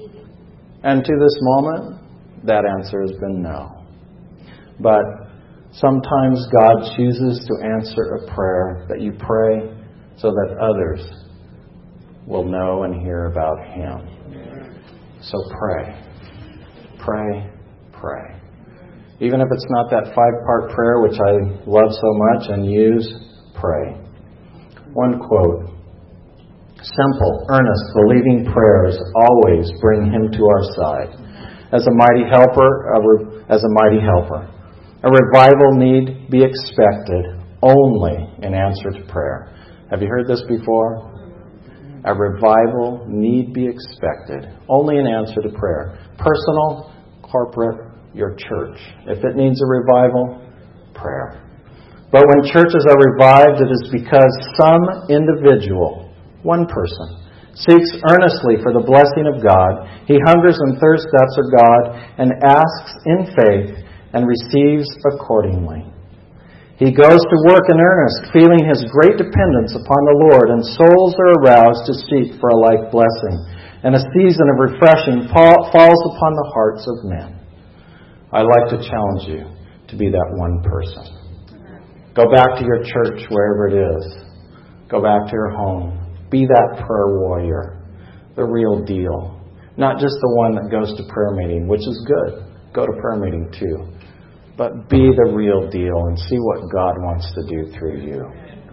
And to this moment, that answer has been no. But sometimes God chooses to answer a prayer that you pray so that others will know and hear about Him. So pray. Pray. Pray. Even if it's not that five-part prayer, which I love so much and use, pray. One quote. Simple, earnest, believing prayers always bring Him to our side. As a mighty helper, a re- as a mighty helper. A revival need be expected only in answer to prayer. Have you heard this before? A revival need be expected only in answer to prayer. Personal, corporate, your church. If it needs a revival, prayer. But when churches are revived, it is because some individual, one person, seeks earnestly for the blessing of God. He hungers and thirsts after God and asks in faith and receives accordingly. He goes to work in earnest, feeling his great dependence upon the Lord, and souls are aroused to seek for a like blessing. And a season of refreshing falls upon the hearts of men. I'd like to challenge you to be that one person. Go back to your church, wherever it is. Go back to your home. Be that prayer warrior, the real deal. Not just the one that goes to prayer meeting, which is good. Go to prayer meeting too. but be the real deal and see what God wants to do through you.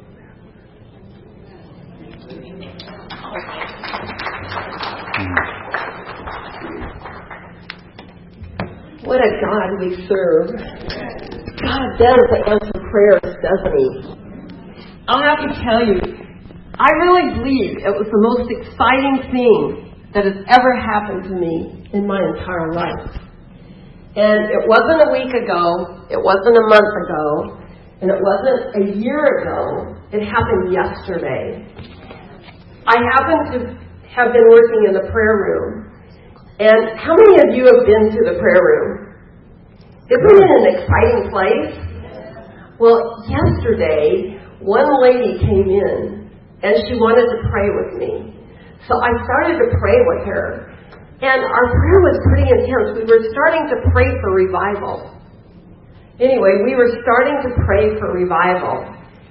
What a God we serve. God does answer prayers, doesn't He? I'll have to tell you, I really believe it was the most exciting thing that has ever happened to me in my entire life. And it wasn't a week ago, it wasn't a month ago, and it wasn't a year ago. It happened yesterday. I happen to have been working in the prayer room. And how many of you have been to the prayer room? Isn't it an exciting place? Well, yesterday, one lady came in, and she wanted to pray with me. So I started to pray with her. And our prayer was pretty intense. We were starting to pray for revival. Anyway, we were starting to pray for revival.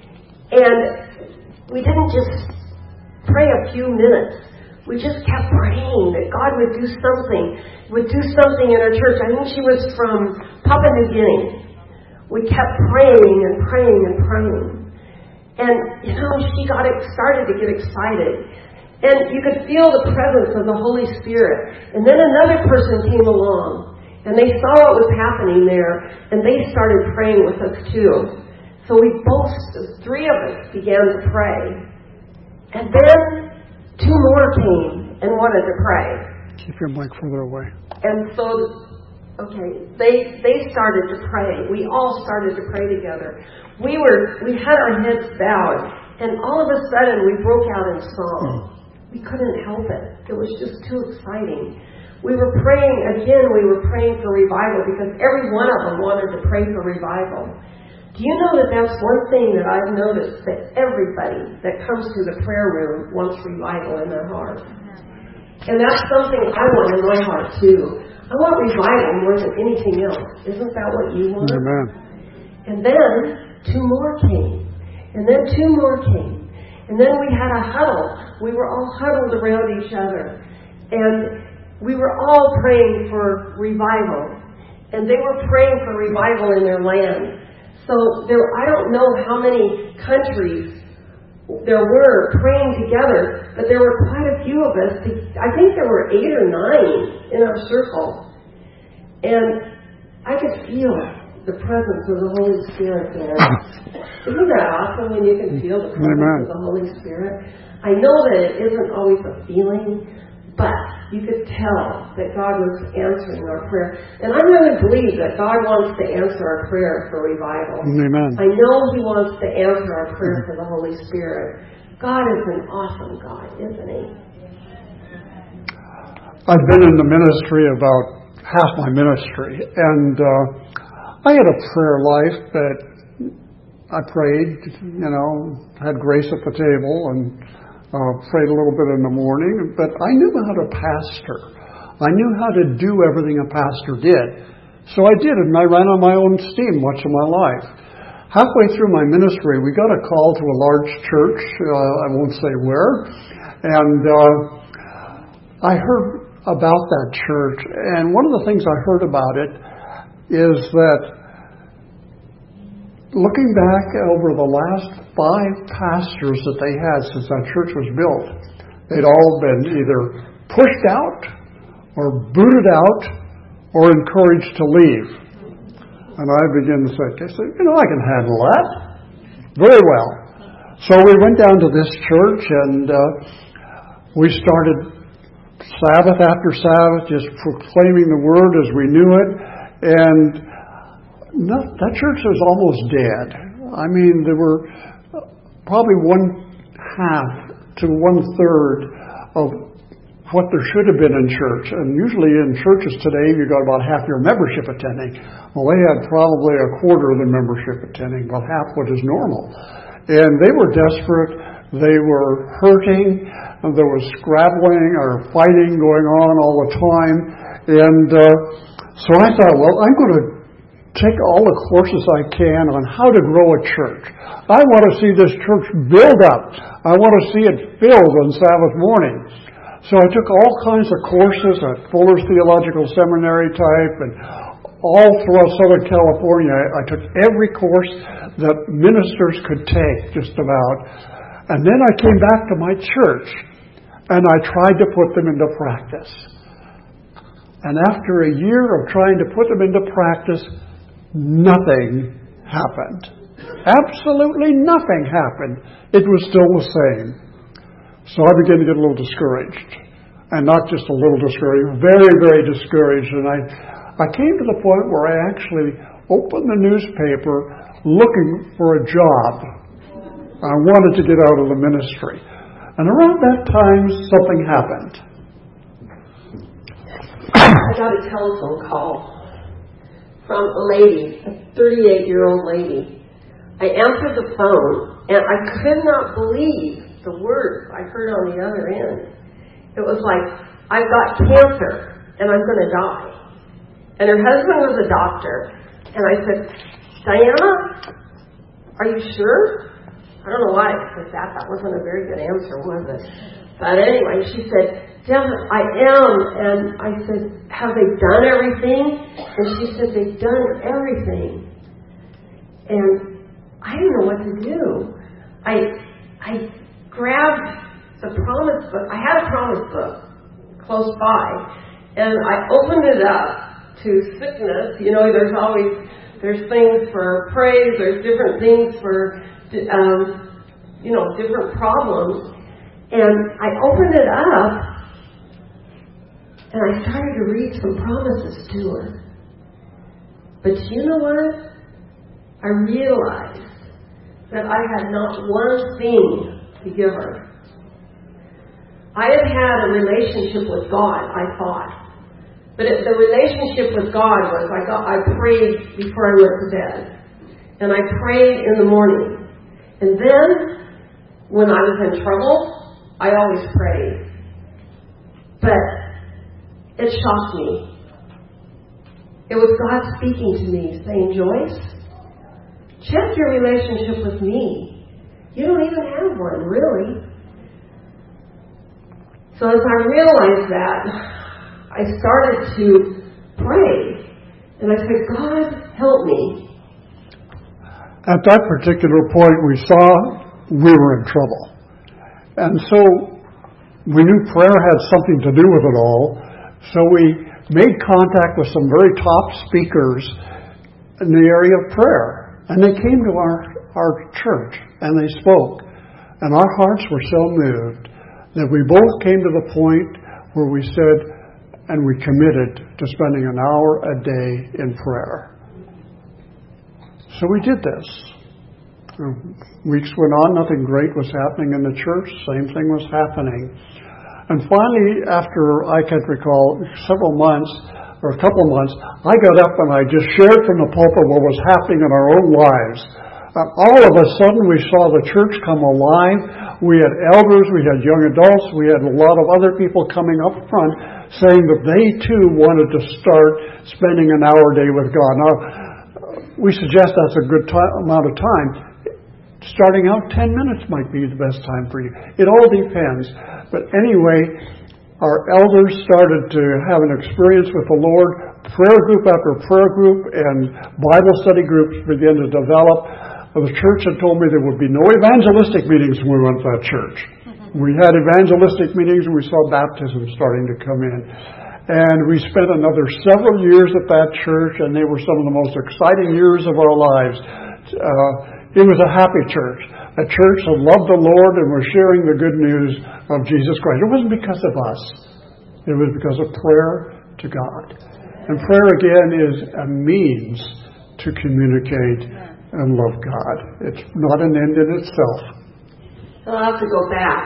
And we didn't just pray a few minutes. We just kept praying that God would do something, would do something in our church. I think she was from Papua New Guinea. We kept praying and praying and praying. And, you know, she got it, started to get excited. And you could feel the presence of the Holy Spirit. And then another person came along, and they saw what was happening there, and they started praying with us too. So we both, the three of us, began to pray. And then two more came and wanted to pray. Keep your mic further away. And so, okay, they they started to pray. We all started to pray together. We were we had our heads bowed, and all of a sudden we broke out in song. We couldn't help it. It was just too exciting. We were praying again. We were praying for revival because every one of them wanted to pray for revival. Do you know that that's one thing that I've noticed, that everybody that comes to the prayer room wants revival in their heart? And that's something I want in my heart too. I want revival more than anything else. Isn't that what you want? Amen. And then two more came. And then two more came. And then we had a huddle. We were all huddled around each other. And we were all praying for revival. And they were praying for revival in their land. So there, I don't know how many countries there were praying together, but there were quite a few of us. I think there were eight or nine in our circle. And I could feel the presence of the Holy Spirit there. Isn't that awesome when you can feel the presence Amen. of the Holy Spirit? I know that it isn't always a feeling, but you could tell that God was answering our prayer. And I really believe that God wants to answer our prayer for revival. Amen. I know He wants to answer our prayer for the Holy Spirit. God is an awesome God, isn't He? I've been in the ministry about half my ministry, and uh, I had a prayer life that I prayed, you know, had grace at the table, and uh, prayed a little bit in the morning, but I knew how to pastor. I knew how to do everything a pastor did. So I did, and I ran on my own steam much of my life. Halfway through my ministry, we got a call to a large church, uh, I won't say where, and uh, I heard about that church, and one of the things I heard about it is that looking back over the last five pastors that they had since that church was built, they'd all been either pushed out or booted out or encouraged to leave. And I began to say, you know, I can handle that very well. So we went down to this church, and uh, we started Sabbath after Sabbath, just proclaiming the Word as we knew it. And no, that church was almost dead. I mean, there were probably one half to one third of what there should have been in church. And usually in churches today, you've got about half your membership attending. Well, they had probably a quarter of the membership attending, about half what is normal. And they were desperate. They were hurting. And there was scrabbling or fighting going on all the time. And uh, so I thought, well, I'm going to take all the courses I can on how to grow a church. I want to see this church build up. I want to see it filled on Sabbath morning. So I took all kinds of courses at Fuller's Theological Seminary type and all throughout Southern California. I, I took every course that ministers could take, just about. And then I came back to my church, and I tried to put them into practice. And after a year of trying to put them into practice, nothing happened. Absolutely nothing happened. It was still the same. So I began to get a little discouraged. And not just a little discouraged, very, very discouraged. And I, I came to the point where I actually opened the newspaper looking for a job. I wanted to get out of the ministry. And around that time, something happened. I got a telephone call from a lady, a thirty-eight-year-old lady. I answered the phone, and I could not believe the words I heard on the other end. It was like, I've got cancer, and I'm going to die. And her husband was a doctor. And I said, Diana, are you sure? I don't know why I said that. That wasn't a very good answer, was it? But anyway, she said, yeah, I am. And I said, have they done everything? And she said, they've done everything. And I didn't know what to do. I I grabbed the promise book. I had a promise book close by. And I opened it up to sickness. You know, there's always, there's things for praise. There's different things for, um, you know, different problems. And I opened it up, and I started to read some promises to her. But you know what? I realized that I had not one thing to give her. I had had a relationship with God, I thought. But it, the relationship with God was I got, I prayed before I went to bed. And I prayed in the morning. And then, when I was in trouble, I always prayed. But it shocked me. It was God speaking to me, saying, Joyce, check your relationship with me. You don't even have one, really. So as I realized that, I started to pray. And I said, God, help me. At that particular point, we saw we were in trouble. And so we knew prayer had something to do with it all. So we made contact with some very top speakers in the area of prayer. And they came to our, our church and they spoke. And our hearts were so moved that we both came to the point where we said, and we committed to spending an hour a day in prayer. So we did this. Weeks went on, nothing great was happening in the church. Same thing was happening. And finally, after I can recall several months, or a couple months, I got up and I just shared from the pulpit what was happening in our own lives. Uh, all of a sudden, we saw the church come alive. We had elders, we had young adults, we had a lot of other people coming up front saying that they too wanted to start spending an hour a day with God. Now, we suggest that's a good time, amount of time. Starting out, ten minutes might be the best time for you. It all depends. But anyway, our elders started to have an experience with the Lord. Prayer group after prayer group and Bible study groups began to develop. The church had told me there would be no evangelistic meetings when we went to that church. We had evangelistic meetings and we saw baptism starting to come in. And we spent another several years at that church, and they were some of the most exciting years of our lives. Uh, It was a happy church, a church that loved the Lord and was sharing the good news of Jesus Christ. It wasn't because of us. It was because of prayer to God. And prayer, again, is a means to communicate and love God. It's not an end in itself. I'll have to go back.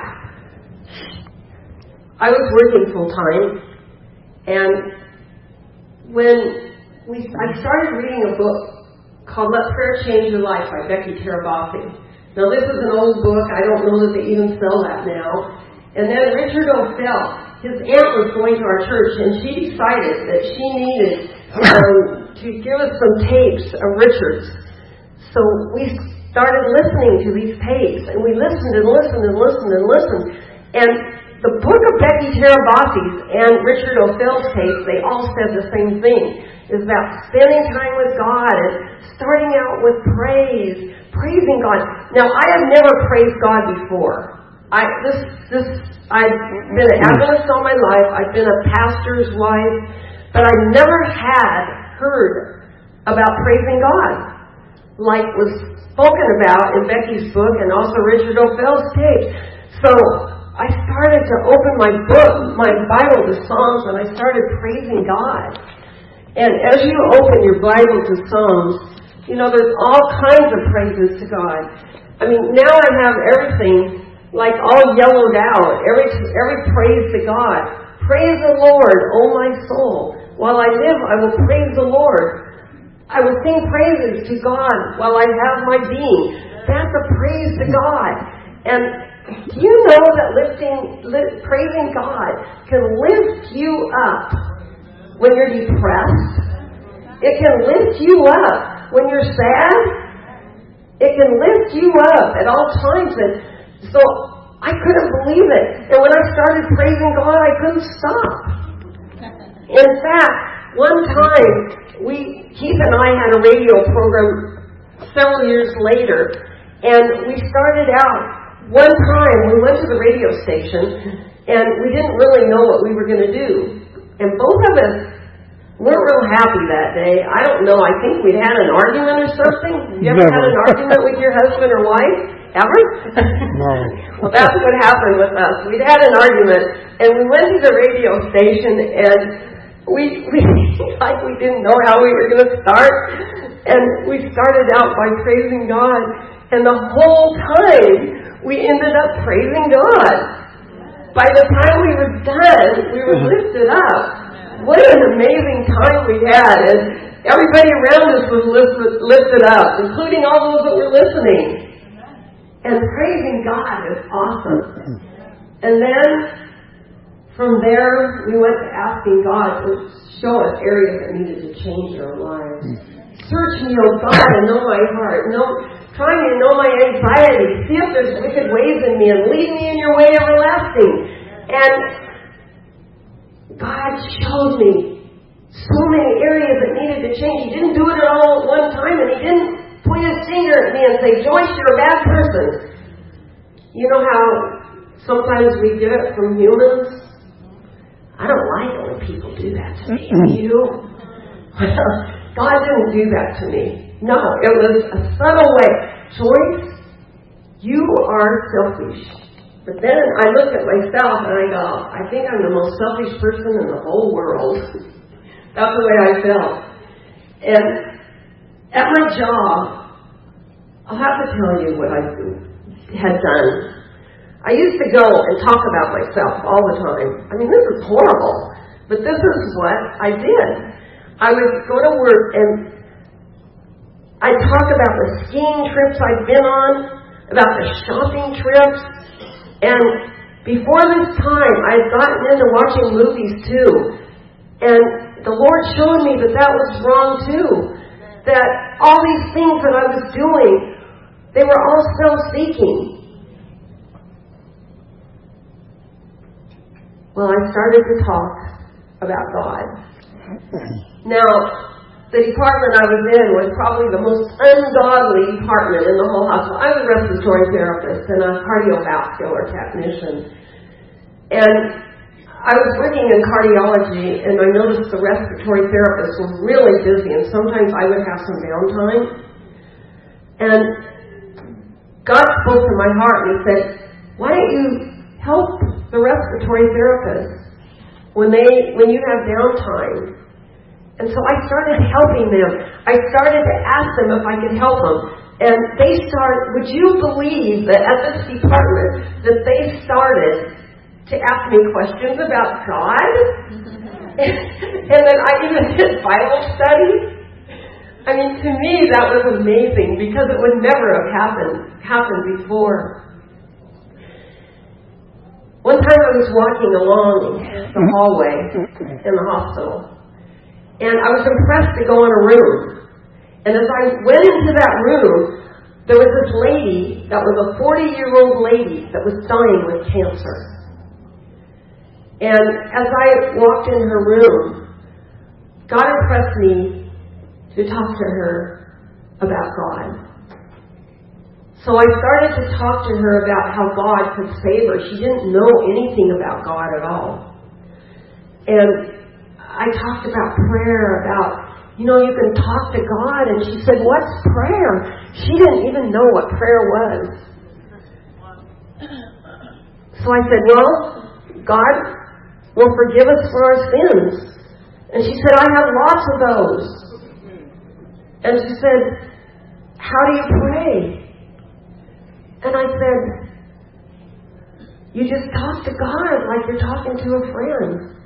I was working full-time, and when we, I started reading a book called Let Prayer Change Your Life by Becky Tarabasi. Now, this is an old book. I don't know that they even sell that now. And then Richard O'Fell, his aunt was going to our church, and she decided that she needed um, to give us some tapes of Richard's. So we started listening to these tapes, and we listened and listened and listened and listened. And the book of Becky Tarabasi's and Richard O'Fell's tapes, they all said the same thing. Is about spending time with God and starting out with praise, praising God. Now, I have never praised God before. I this this I've been an Adventist all my life. I've been a pastor's wife, but I never had heard about praising God like was spoken about in Becky's book and also Richard O'Fell's tape. So I started to open my book, my Bible to Psalms, and I started praising God. And as you open your Bible to Psalms, you know, there's all kinds of praises to God. I mean, now I have everything like all yellowed out, every every praise to God. Praise the Lord, O my soul. While I live, I will praise the Lord. I will sing praises to God while I have my being. That's a praise to God. And do you know that lifting, li- praising God can lift you up when you're depressed? It can lift you up when you're sad. It can lift you up at all times. And so I couldn't believe it. And when I started praising God, I couldn't stop. In fact, one time, we Keith and I had a radio program several years later, and we started out, one time we went to the radio station, and we didn't really know what we were going to do. And both of us weren't real happy that day. I don't know. I think we'd had an argument or something. Have you ever Never. had an argument with your husband or wife? Ever? No. Well, that's what happened with us. We'd had an argument, and we went to the radio station, and we, we like we didn't know how we were going to start. And we started out by praising God. And the whole time, we ended up praising God. By the time we were done, we were lifted up. What an amazing time we had. And everybody around us was lifted, lifted up, including all those that were listening. And praising God is awesome. And then, from there, we went to asking God to show us areas that needed to change in our lives. Search me, O God, and know my heart. Know, try me and know my anxiety. See if there's wicked ways in me, and lead me in your way everlasting. And God showed me so many areas that needed to change. He didn't do it all at one time, and He didn't point His finger at me and say, Joyce, you're a bad person. You know how sometimes we get it from humans? I don't like it when people do that to me. You? Well, God didn't do that to me. No, it was a subtle way. Joyce, you are selfish. But then I look at myself and I go, I think I'm the most selfish person in the whole world. That's the way I felt. And at my job, I'll have to tell you what I had done. I used to go and talk about myself all the time. I mean, this is horrible. But this is what I did. I would go to work and I'd talk about the skiing trips I'd been on, about the shopping trips. And before this time, I'd gotten into watching movies too. And the Lord showed me that that was wrong too. That all these things that I was doing, they were all self-seeking. Well, I started to talk about God. Now, the department I was in was probably the most ungodly department in the whole hospital. I was a respiratory therapist and a cardiovascular technician. And I was working in cardiology, and I noticed the respiratory therapists were really busy, and sometimes I would have some downtime. And God spoke to my heart, and He said, why don't you help the respiratory therapists when they when you have downtime? And so I started helping them. I started to ask them if I could help them. And they start, would you believe that at this department that they started to ask me questions about God? And then I even did Bible study. I mean, to me that was amazing because it would never have happened happened before. One time I was walking along the hallway in the hospital. And I was impressed to go in a room. And as I went into that room, there was this lady that was a forty-year-old lady that was dying with cancer. And as I walked in her room, God impressed me to talk to her about God. So I started to talk to her about how God could save her. She didn't know anything about God at all. And I talked about prayer, about, you know, you can talk to God. And she said, what's prayer? She didn't even know what prayer was. So I said, well, God will forgive us for our sins. And she said, I have lots of those. And she said, how do you pray? And I said, you just talk to God like you're talking to a friend.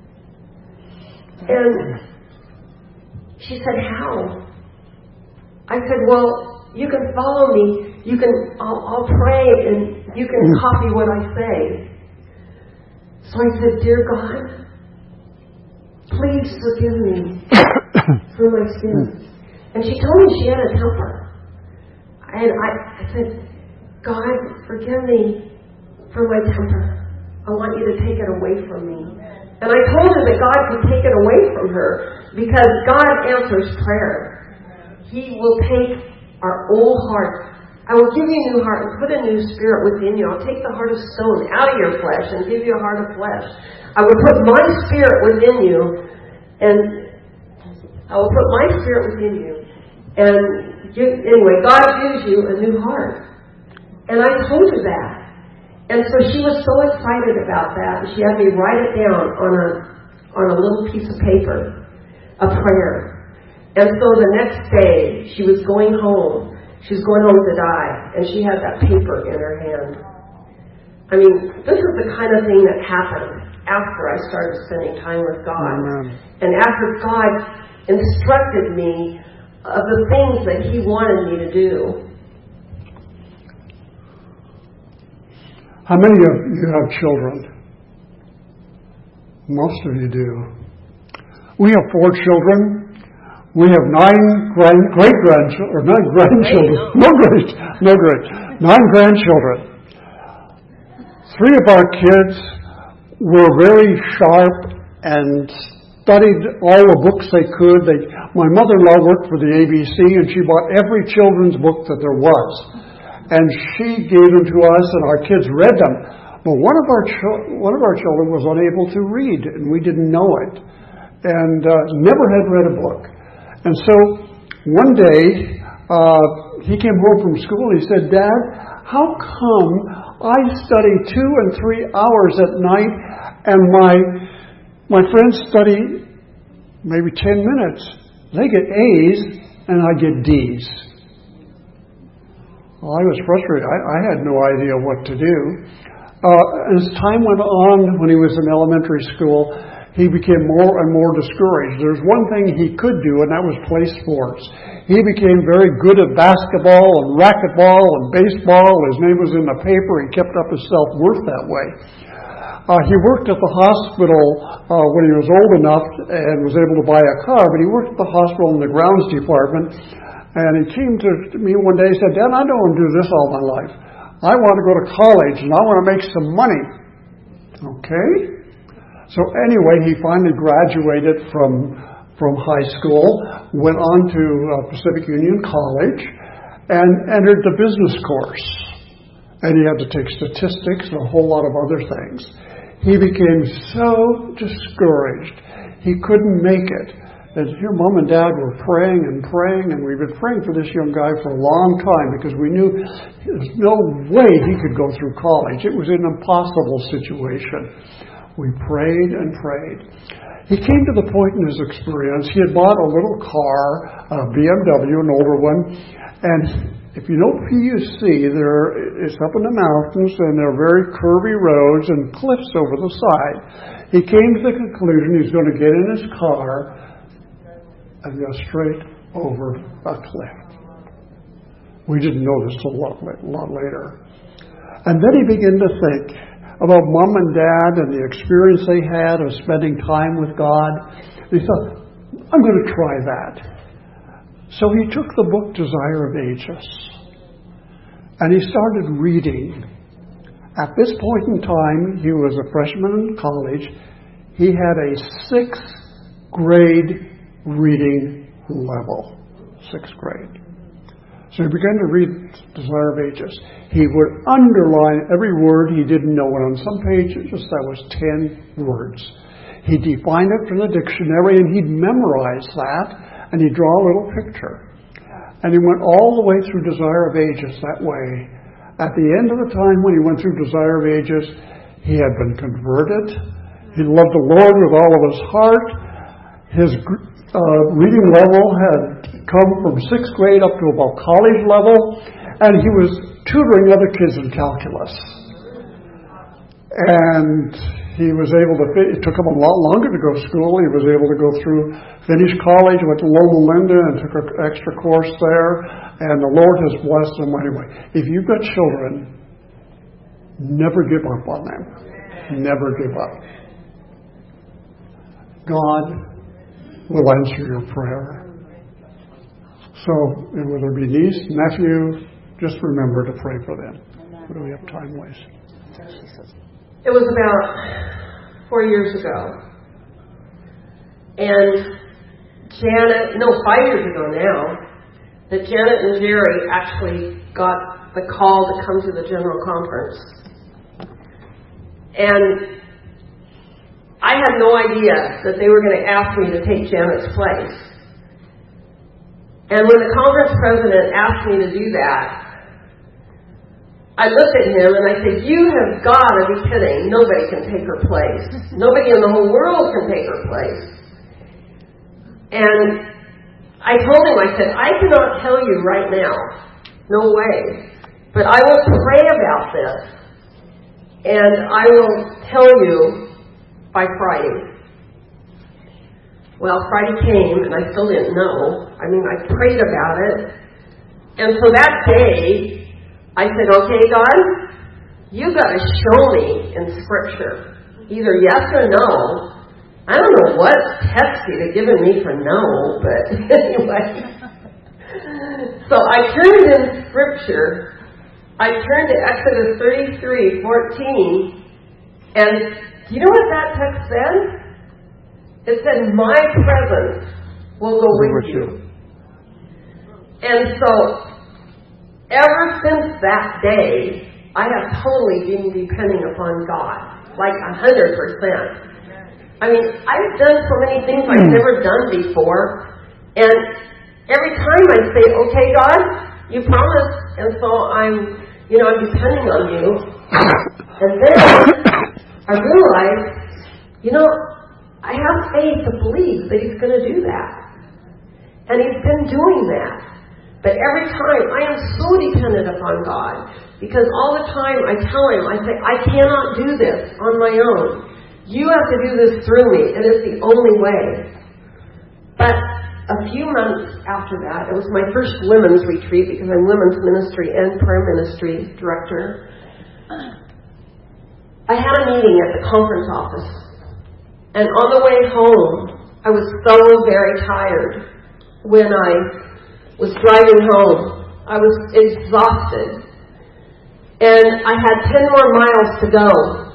And she said, how? I said, well, you can follow me. You can, I'll, I'll pray and you can copy what I say. So I said, dear God, please forgive me for my sins. And she told me she had a temper. And I, I said, God, forgive me for my temper. I want you to take it away from me. And I told her that God could take it away from her because God answers prayer. He will take our old heart. I will give you a new heart and put a new spirit within you. I'll take the heart of stone out of your flesh and give you a heart of flesh. I will put my spirit within you, and I will put my spirit within you. And give, anyway, God gives you a new heart. And I told her that. And so she was so excited about that. She had me write it down on a on a little piece of paper, a prayer. And so the next day, she was going home. She was going home to die. And she had that paper in her hand. I mean, this is the kind of thing that happened after I started spending time with God. Amen. And after God instructed me of the things that He wanted me to do. How many of you have children? Most of you do. We have four children. We have nine grand, great-grandchildren, or nine grandchildren. No great, no great. Nine grandchildren. Three of our kids were very sharp and studied all the books they could. They, my mother-in-law worked for the A B C, and she bought every children's book that there was. And she gave them to us, and our kids read them. But one of our cho- one of our children was unable to read, and we didn't know it, and uh, never had read a book. And so one day uh, he came home from school. He said, "Dad, how come I study two and three hours at night, and my my friends study maybe ten minutes? They get A's, and I get D's." Well, I was frustrated. I, I had no idea what to do. Uh, as time went on, when he was in elementary school, he became more and more discouraged. There's one thing he could do, and that was play sports. He became very good at basketball and racquetball and baseball. His name was in the paper. He kept up his self-worth that way. Uh, he worked at the hospital uh, when he was old enough and was able to buy a car, but he worked at the hospital in the grounds department. And he came to me one day and said, "Dad, I don't want to do this all my life. I want to go to college and I want to make some money." Okay. So anyway, he finally graduated from from high school, went on to uh, Pacific Union College, and entered the business course. And he had to take statistics and a whole lot of other things. He became so discouraged. He couldn't make it. And here, Mom and Dad were praying and praying, and we've been praying for this young guy for a long time because we knew there's no way he could go through college. It was an impossible situation. We prayed and prayed. He came to the point in his experience, he had bought a little car, a B M W, an older one, and if you know P U C, there, it's up in the mountains, and there are very curvy roads and cliffs over the side. He came to the conclusion he's going to get in his car and go straight over a cliff. We didn't know this till a lot, a lot later. And then he began to think about Mom and Dad and the experience they had of spending time with God. He thought, I'm going to try that. So he took the book Desire of Ages, and he started reading. At this point in time, he was a freshman in college. He had a sixth grade reading level. Sixth grade. So he began to read Desire of Ages. He would underline every word he didn't know, and on some pages that was ten words. He'd define it from the dictionary, and he'd memorize that, and he'd draw a little picture. And he went all the way through Desire of Ages that way. At the end of the time when he went through Desire of Ages, he had been converted. He loved the Lord with all of his heart. His uh, reading level had come from sixth grade up to about college level, and he was tutoring other kids in calculus. And he was able to, it took him a lot longer to go to school. He was able to go through, finish college, went to Loma Linda and took an extra course there, and the Lord has blessed him anyway. If you've got children, never give up on them. Never give up. God will answer your prayer. So, whether it be niece, nephew, just remember to pray for them. What do we have time-wise? It was about four years ago. And Janet, no, five years ago now, that Janet and Jerry actually got the call to come to the General Conference. And I had no idea that they were going to ask me to take Janet's place. And when the conference president asked me to do that, I looked at him and I said, you have got to be kidding. Nobody can take her place. Nobody in the whole world can take her place. And I told him, I said, I cannot tell you right now. No way. But I will pray about this. And I will tell you by Friday. Well, Friday came, and I still didn't know. I mean, I prayed about it. And so that day, I said, okay, God, you got to show me in Scripture, either yes or no. I don't know what test you'd have given me for no, but anyway. So I turned in Scripture. I turned to Exodus thirty-three fourteen, and do you know what that text said? It said, my presence will go with you. And so, ever since that day, I have totally been depending upon God, like a hundred percent. I mean, I've done so many things I've never done before, and every time I say, okay, God, you promised, and so I'm, you know, I'm depending on you. And then I realize, you know, I have faith to believe that He's going to do that. And He's been doing that. But every time, I am so dependent upon God. Because all the time I tell Him, I say, I cannot do this on my own. You have to do this through me. It is the only way. But a few months after that, it was my first women's retreat, because I'm women's ministry and prayer ministry director. I had a meeting at the conference office. And on the way home, I was so very tired. When I was driving home, I was exhausted. And I had ten more miles to go.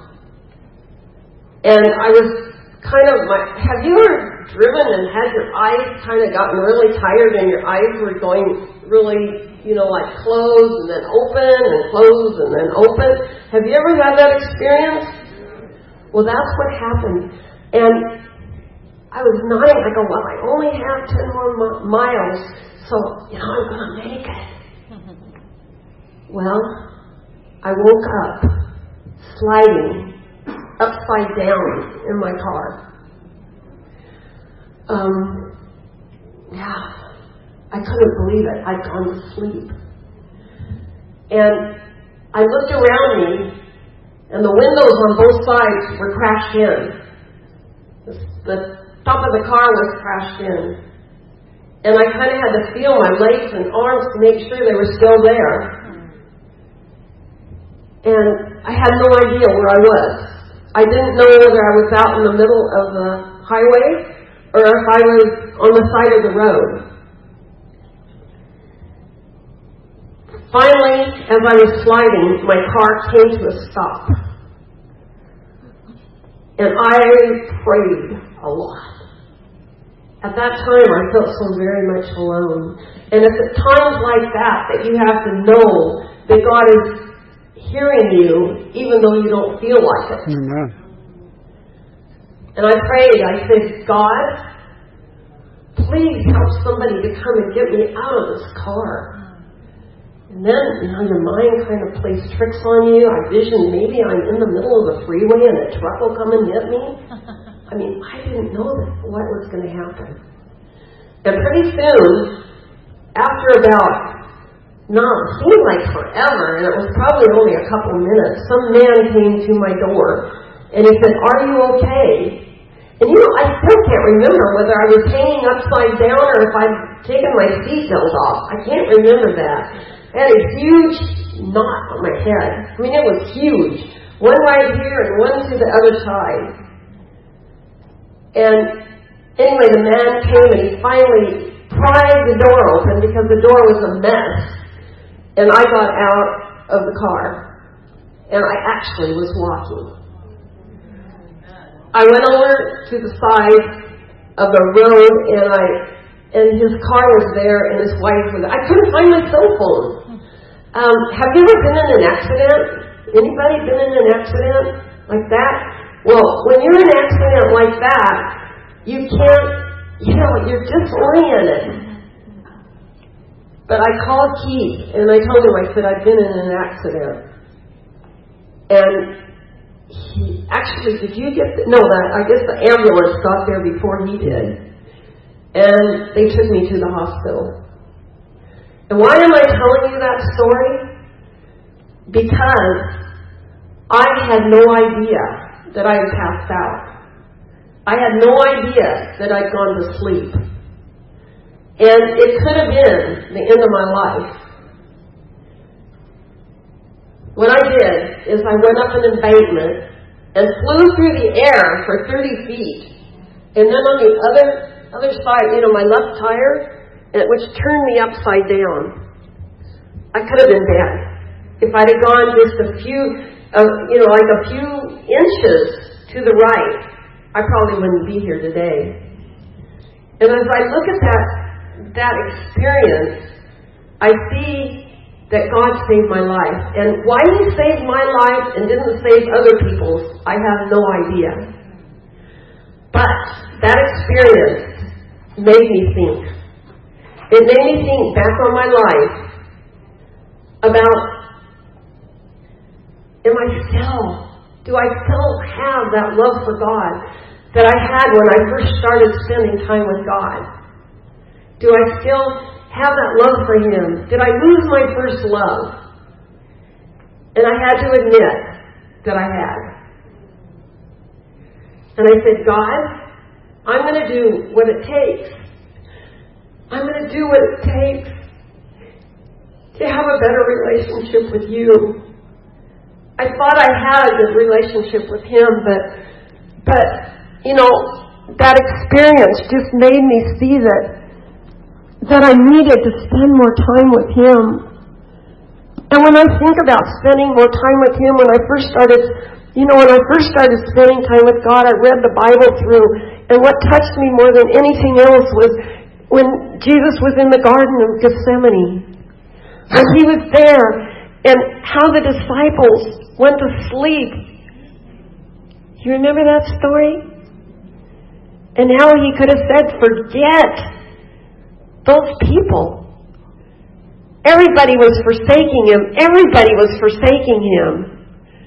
And I was kind of, my, have you ever driven and had your eyes kind of gotten really tired and your eyes were going really, you know, like closed and then open and closed and then open? Have you ever had that experience? Well, that's what happened. And I was nodding. I go, well, I only have ten more mi- miles, so, you know, I'm going to make it. Well, I woke up sliding upside down in my car. Um, yeah, I couldn't believe it. I'd gone to sleep. And I looked around me, and the windows on both sides were crashed in. The top of the car was crashed in. And I kind of had to feel my legs and arms to make sure they were still there. And I had no idea where I was. I didn't know whether I was out in the middle of the highway or if I was on the side of the road. Finally, as I was sliding, my car came to a stop. And I prayed a lot. At that time, I felt so very much alone. And it's at times like that that you have to know that God is hearing you, even though you don't feel like it. Amen. And I prayed, I said, God, please help somebody to come and get me out of this car. And then, you know, your mind kind of plays tricks on you. I visioned maybe I'm in the middle of the freeway and a truck will come and hit me. I mean, I didn't know that what was going to happen. And pretty soon, after about, no, it seemed like forever, and it was probably only a couple minutes, some man came to my door and he said, "Are you okay?" And you know, I still can't remember whether I was hanging upside down or if I'd taken my seatbelt off. I can't remember that. I had a huge knot on my head. I mean, it was huge. One right here and one to the other side. And anyway, the man came and he finally pried the door open because the door was a mess. And I got out of the car. And I actually was walking. I went over to the side of the road and I and his car was there and his wife was there. I couldn't find my cell phone. Um, have you ever been in an accident? Anybody been in an accident like that? Well, when you're in an accident like that, you can't, you know, you're disoriented. But I called Keith and I told him, I said, I've been in an accident. And he, actually, did you get the, no, that, I guess the ambulance got there before he did. And they took me to the hospital. And why am I telling you that story? Because I had no idea that I had passed out. I had no idea that I'd gone to sleep. And it could have been the end of my life. What I did is I went up an embankment and flew through the air for thirty feet. And then on the other other side, you know, my left tire, which turned me upside down. I could have been dead. If I'd have gone just a few, uh, you know, like a few inches to the right, I probably wouldn't be here today. And as I look at that, that experience, I see that God saved my life. And why He saved my life and didn't save other people's, I have no idea. But that experience made me think. It made me think back on my life about, am I still, do I still have that love for God that I had when I first started spending time with God? Do I still have that love for Him? Did I lose my first love? And I had to admit that I had. And I said, God, I'm going to do what it takes. I'm going to do what it takes to have a better relationship with you. I thought I had a good relationship with Him, but, but, you know, that experience just made me see that, that I needed to spend more time with Him. And when I think about spending more time with Him, when I first started, you know, when I first started spending time with God, I read the Bible through, and what touched me more than anything else was when Jesus was in the Garden of Gethsemane, when He was there, and how the disciples went to sleep. You remember that story? And how He could have said, forget those people. Everybody was forsaking Him. Everybody was forsaking Him.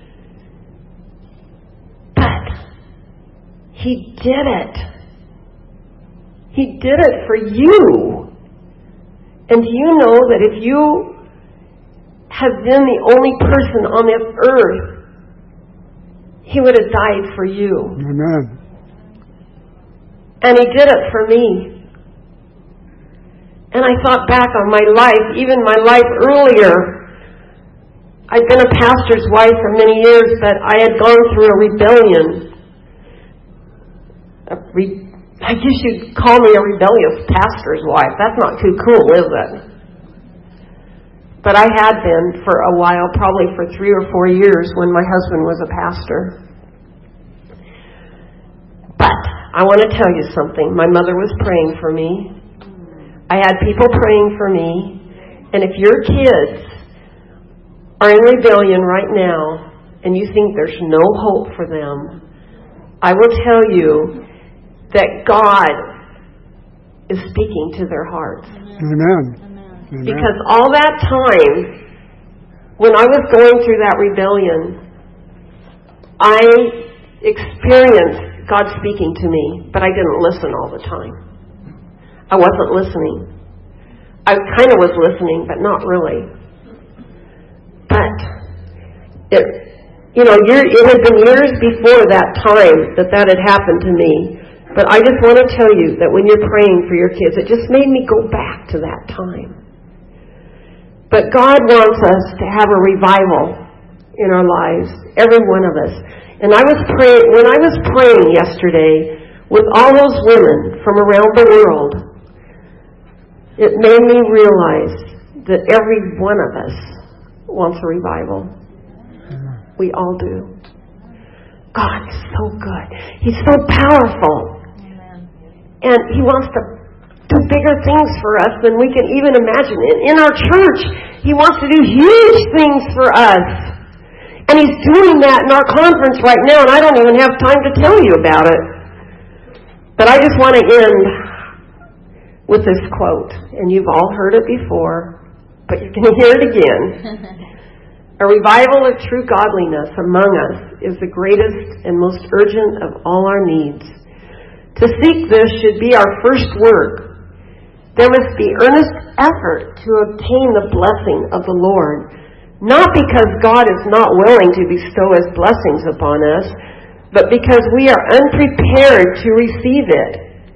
But He did it. He did it for you. And do you know that if you have been the only person on this earth, He would have died for you. Amen. And He did it for me. And I thought back on my life, even my life earlier. I'd been a pastor's wife for many years, but I had gone through a rebellion. A re- I guess you'd call me a rebellious pastor's wife. That's not too cool, is it? but I had been for a while, probably for three or four years when my husband was a pastor. But I want to tell you something. My mother was praying for me. I had people praying for me. And if your kids are in rebellion right now and you think there's no hope for them, I will tell you that God is speaking to their hearts. Amen. Amen. Because all that time, when I was going through that rebellion, I experienced God speaking to me, but I didn't listen all the time. I wasn't listening. I kind of was listening, but not really. But it, you know, it had been years before that time that that had happened to me. But I just want to tell you that when you're praying for your kids, it just made me go back to that time. But God wants us to have a revival in our lives, every one of us. And I was praying, when I was praying yesterday with all those women from around the world, it made me realize that every one of us wants a revival. We all do. God is so good. He's so powerful. And He wants to do bigger things for us than we can even imagine. In, in our church, He wants to do huge things for us. And He's doing that in our conference right now, and I don't even have time to tell you about it. But I just want to end with this quote. And you've all heard it before, but you're going to hear it again. A revival of true godliness among us is the greatest and most urgent of all our needs. To seek this should be our first work. There must be earnest effort to obtain the blessing of the Lord, not because God is not willing to bestow His blessings upon us, but because we are unprepared to receive it.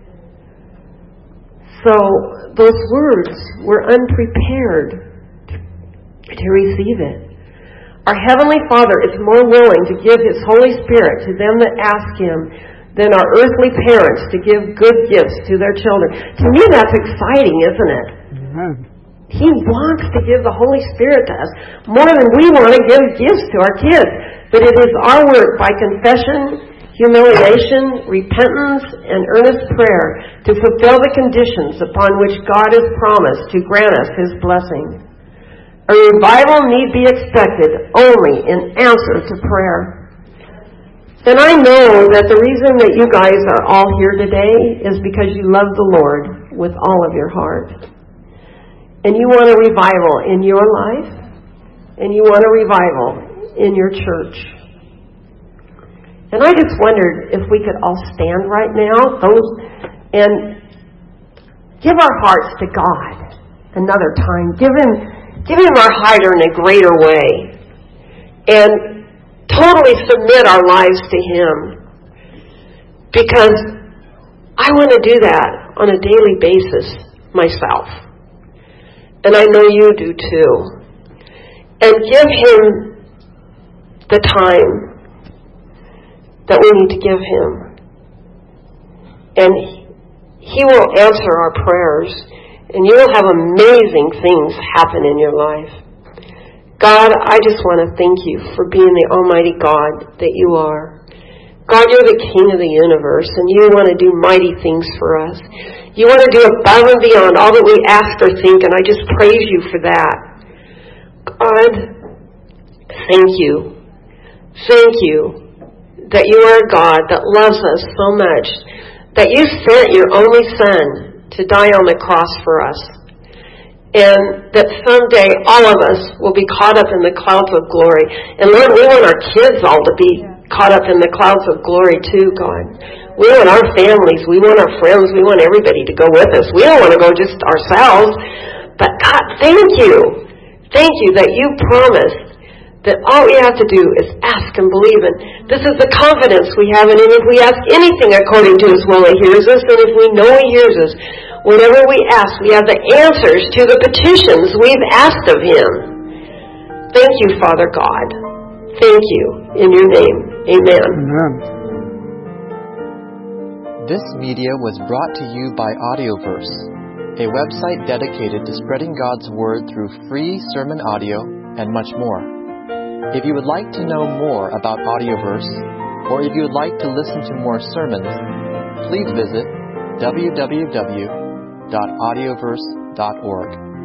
So, those words, we're unprepared to receive it. Our Heavenly Father is more willing to give His Holy Spirit to them that ask Him than our earthly parents to give good gifts to their children. To me, that's exciting, isn't it? Amen. He wants to give the Holy Spirit to us more than we want to give gifts to our kids. But it is our work by confession, humiliation, repentance, and earnest prayer to fulfill the conditions upon which God has promised to grant us His blessing. A revival need be expected only in answer to prayer. And I know that the reason that you guys are all here today is because you love the Lord with all of your heart. And you want a revival in your life, and you want a revival in your church. And I just wondered if we could all stand right now, those, and give our hearts to God another time. Give Him, give Him our heart in a greater way. And totally submit our lives to Him. Because I want to do that on a daily basis myself. And I know you do too. And give Him the time that we need to give Him. And He will answer our prayers. And you will have amazing things happen in your life. God, I just want to thank You for being the Almighty God that You are. God, You're the King of the universe, and You want to do mighty things for us. You want to do above and beyond all that we ask or think, and I just praise You for that. God, thank You. Thank You that You are a God that loves us so much, that You sent Your only Son to die on the cross for us. And that someday all of us will be caught up in the clouds of glory. And Lord, we want our kids all to be caught up in the clouds of glory too, God. We want our families, we want our friends, we want everybody to go with us. We don't want to go just ourselves. But God, thank You. Thank You that You promised that all we have to do is ask and believe. And this is the confidence we have in Him. If we ask anything according to His will, He hears us. And if we know He hears us, whatever we ask, we have the answers to the petitions we've asked of Him. Thank You, Father God. Thank You. In Your name, amen. Amen. This media was brought to you by Audioverse, a website dedicated to spreading God's Word through free sermon audio and much more. If you would like to know more about Audioverse, or if you would like to listen to more sermons, please visit w w w dot audioverse dot org.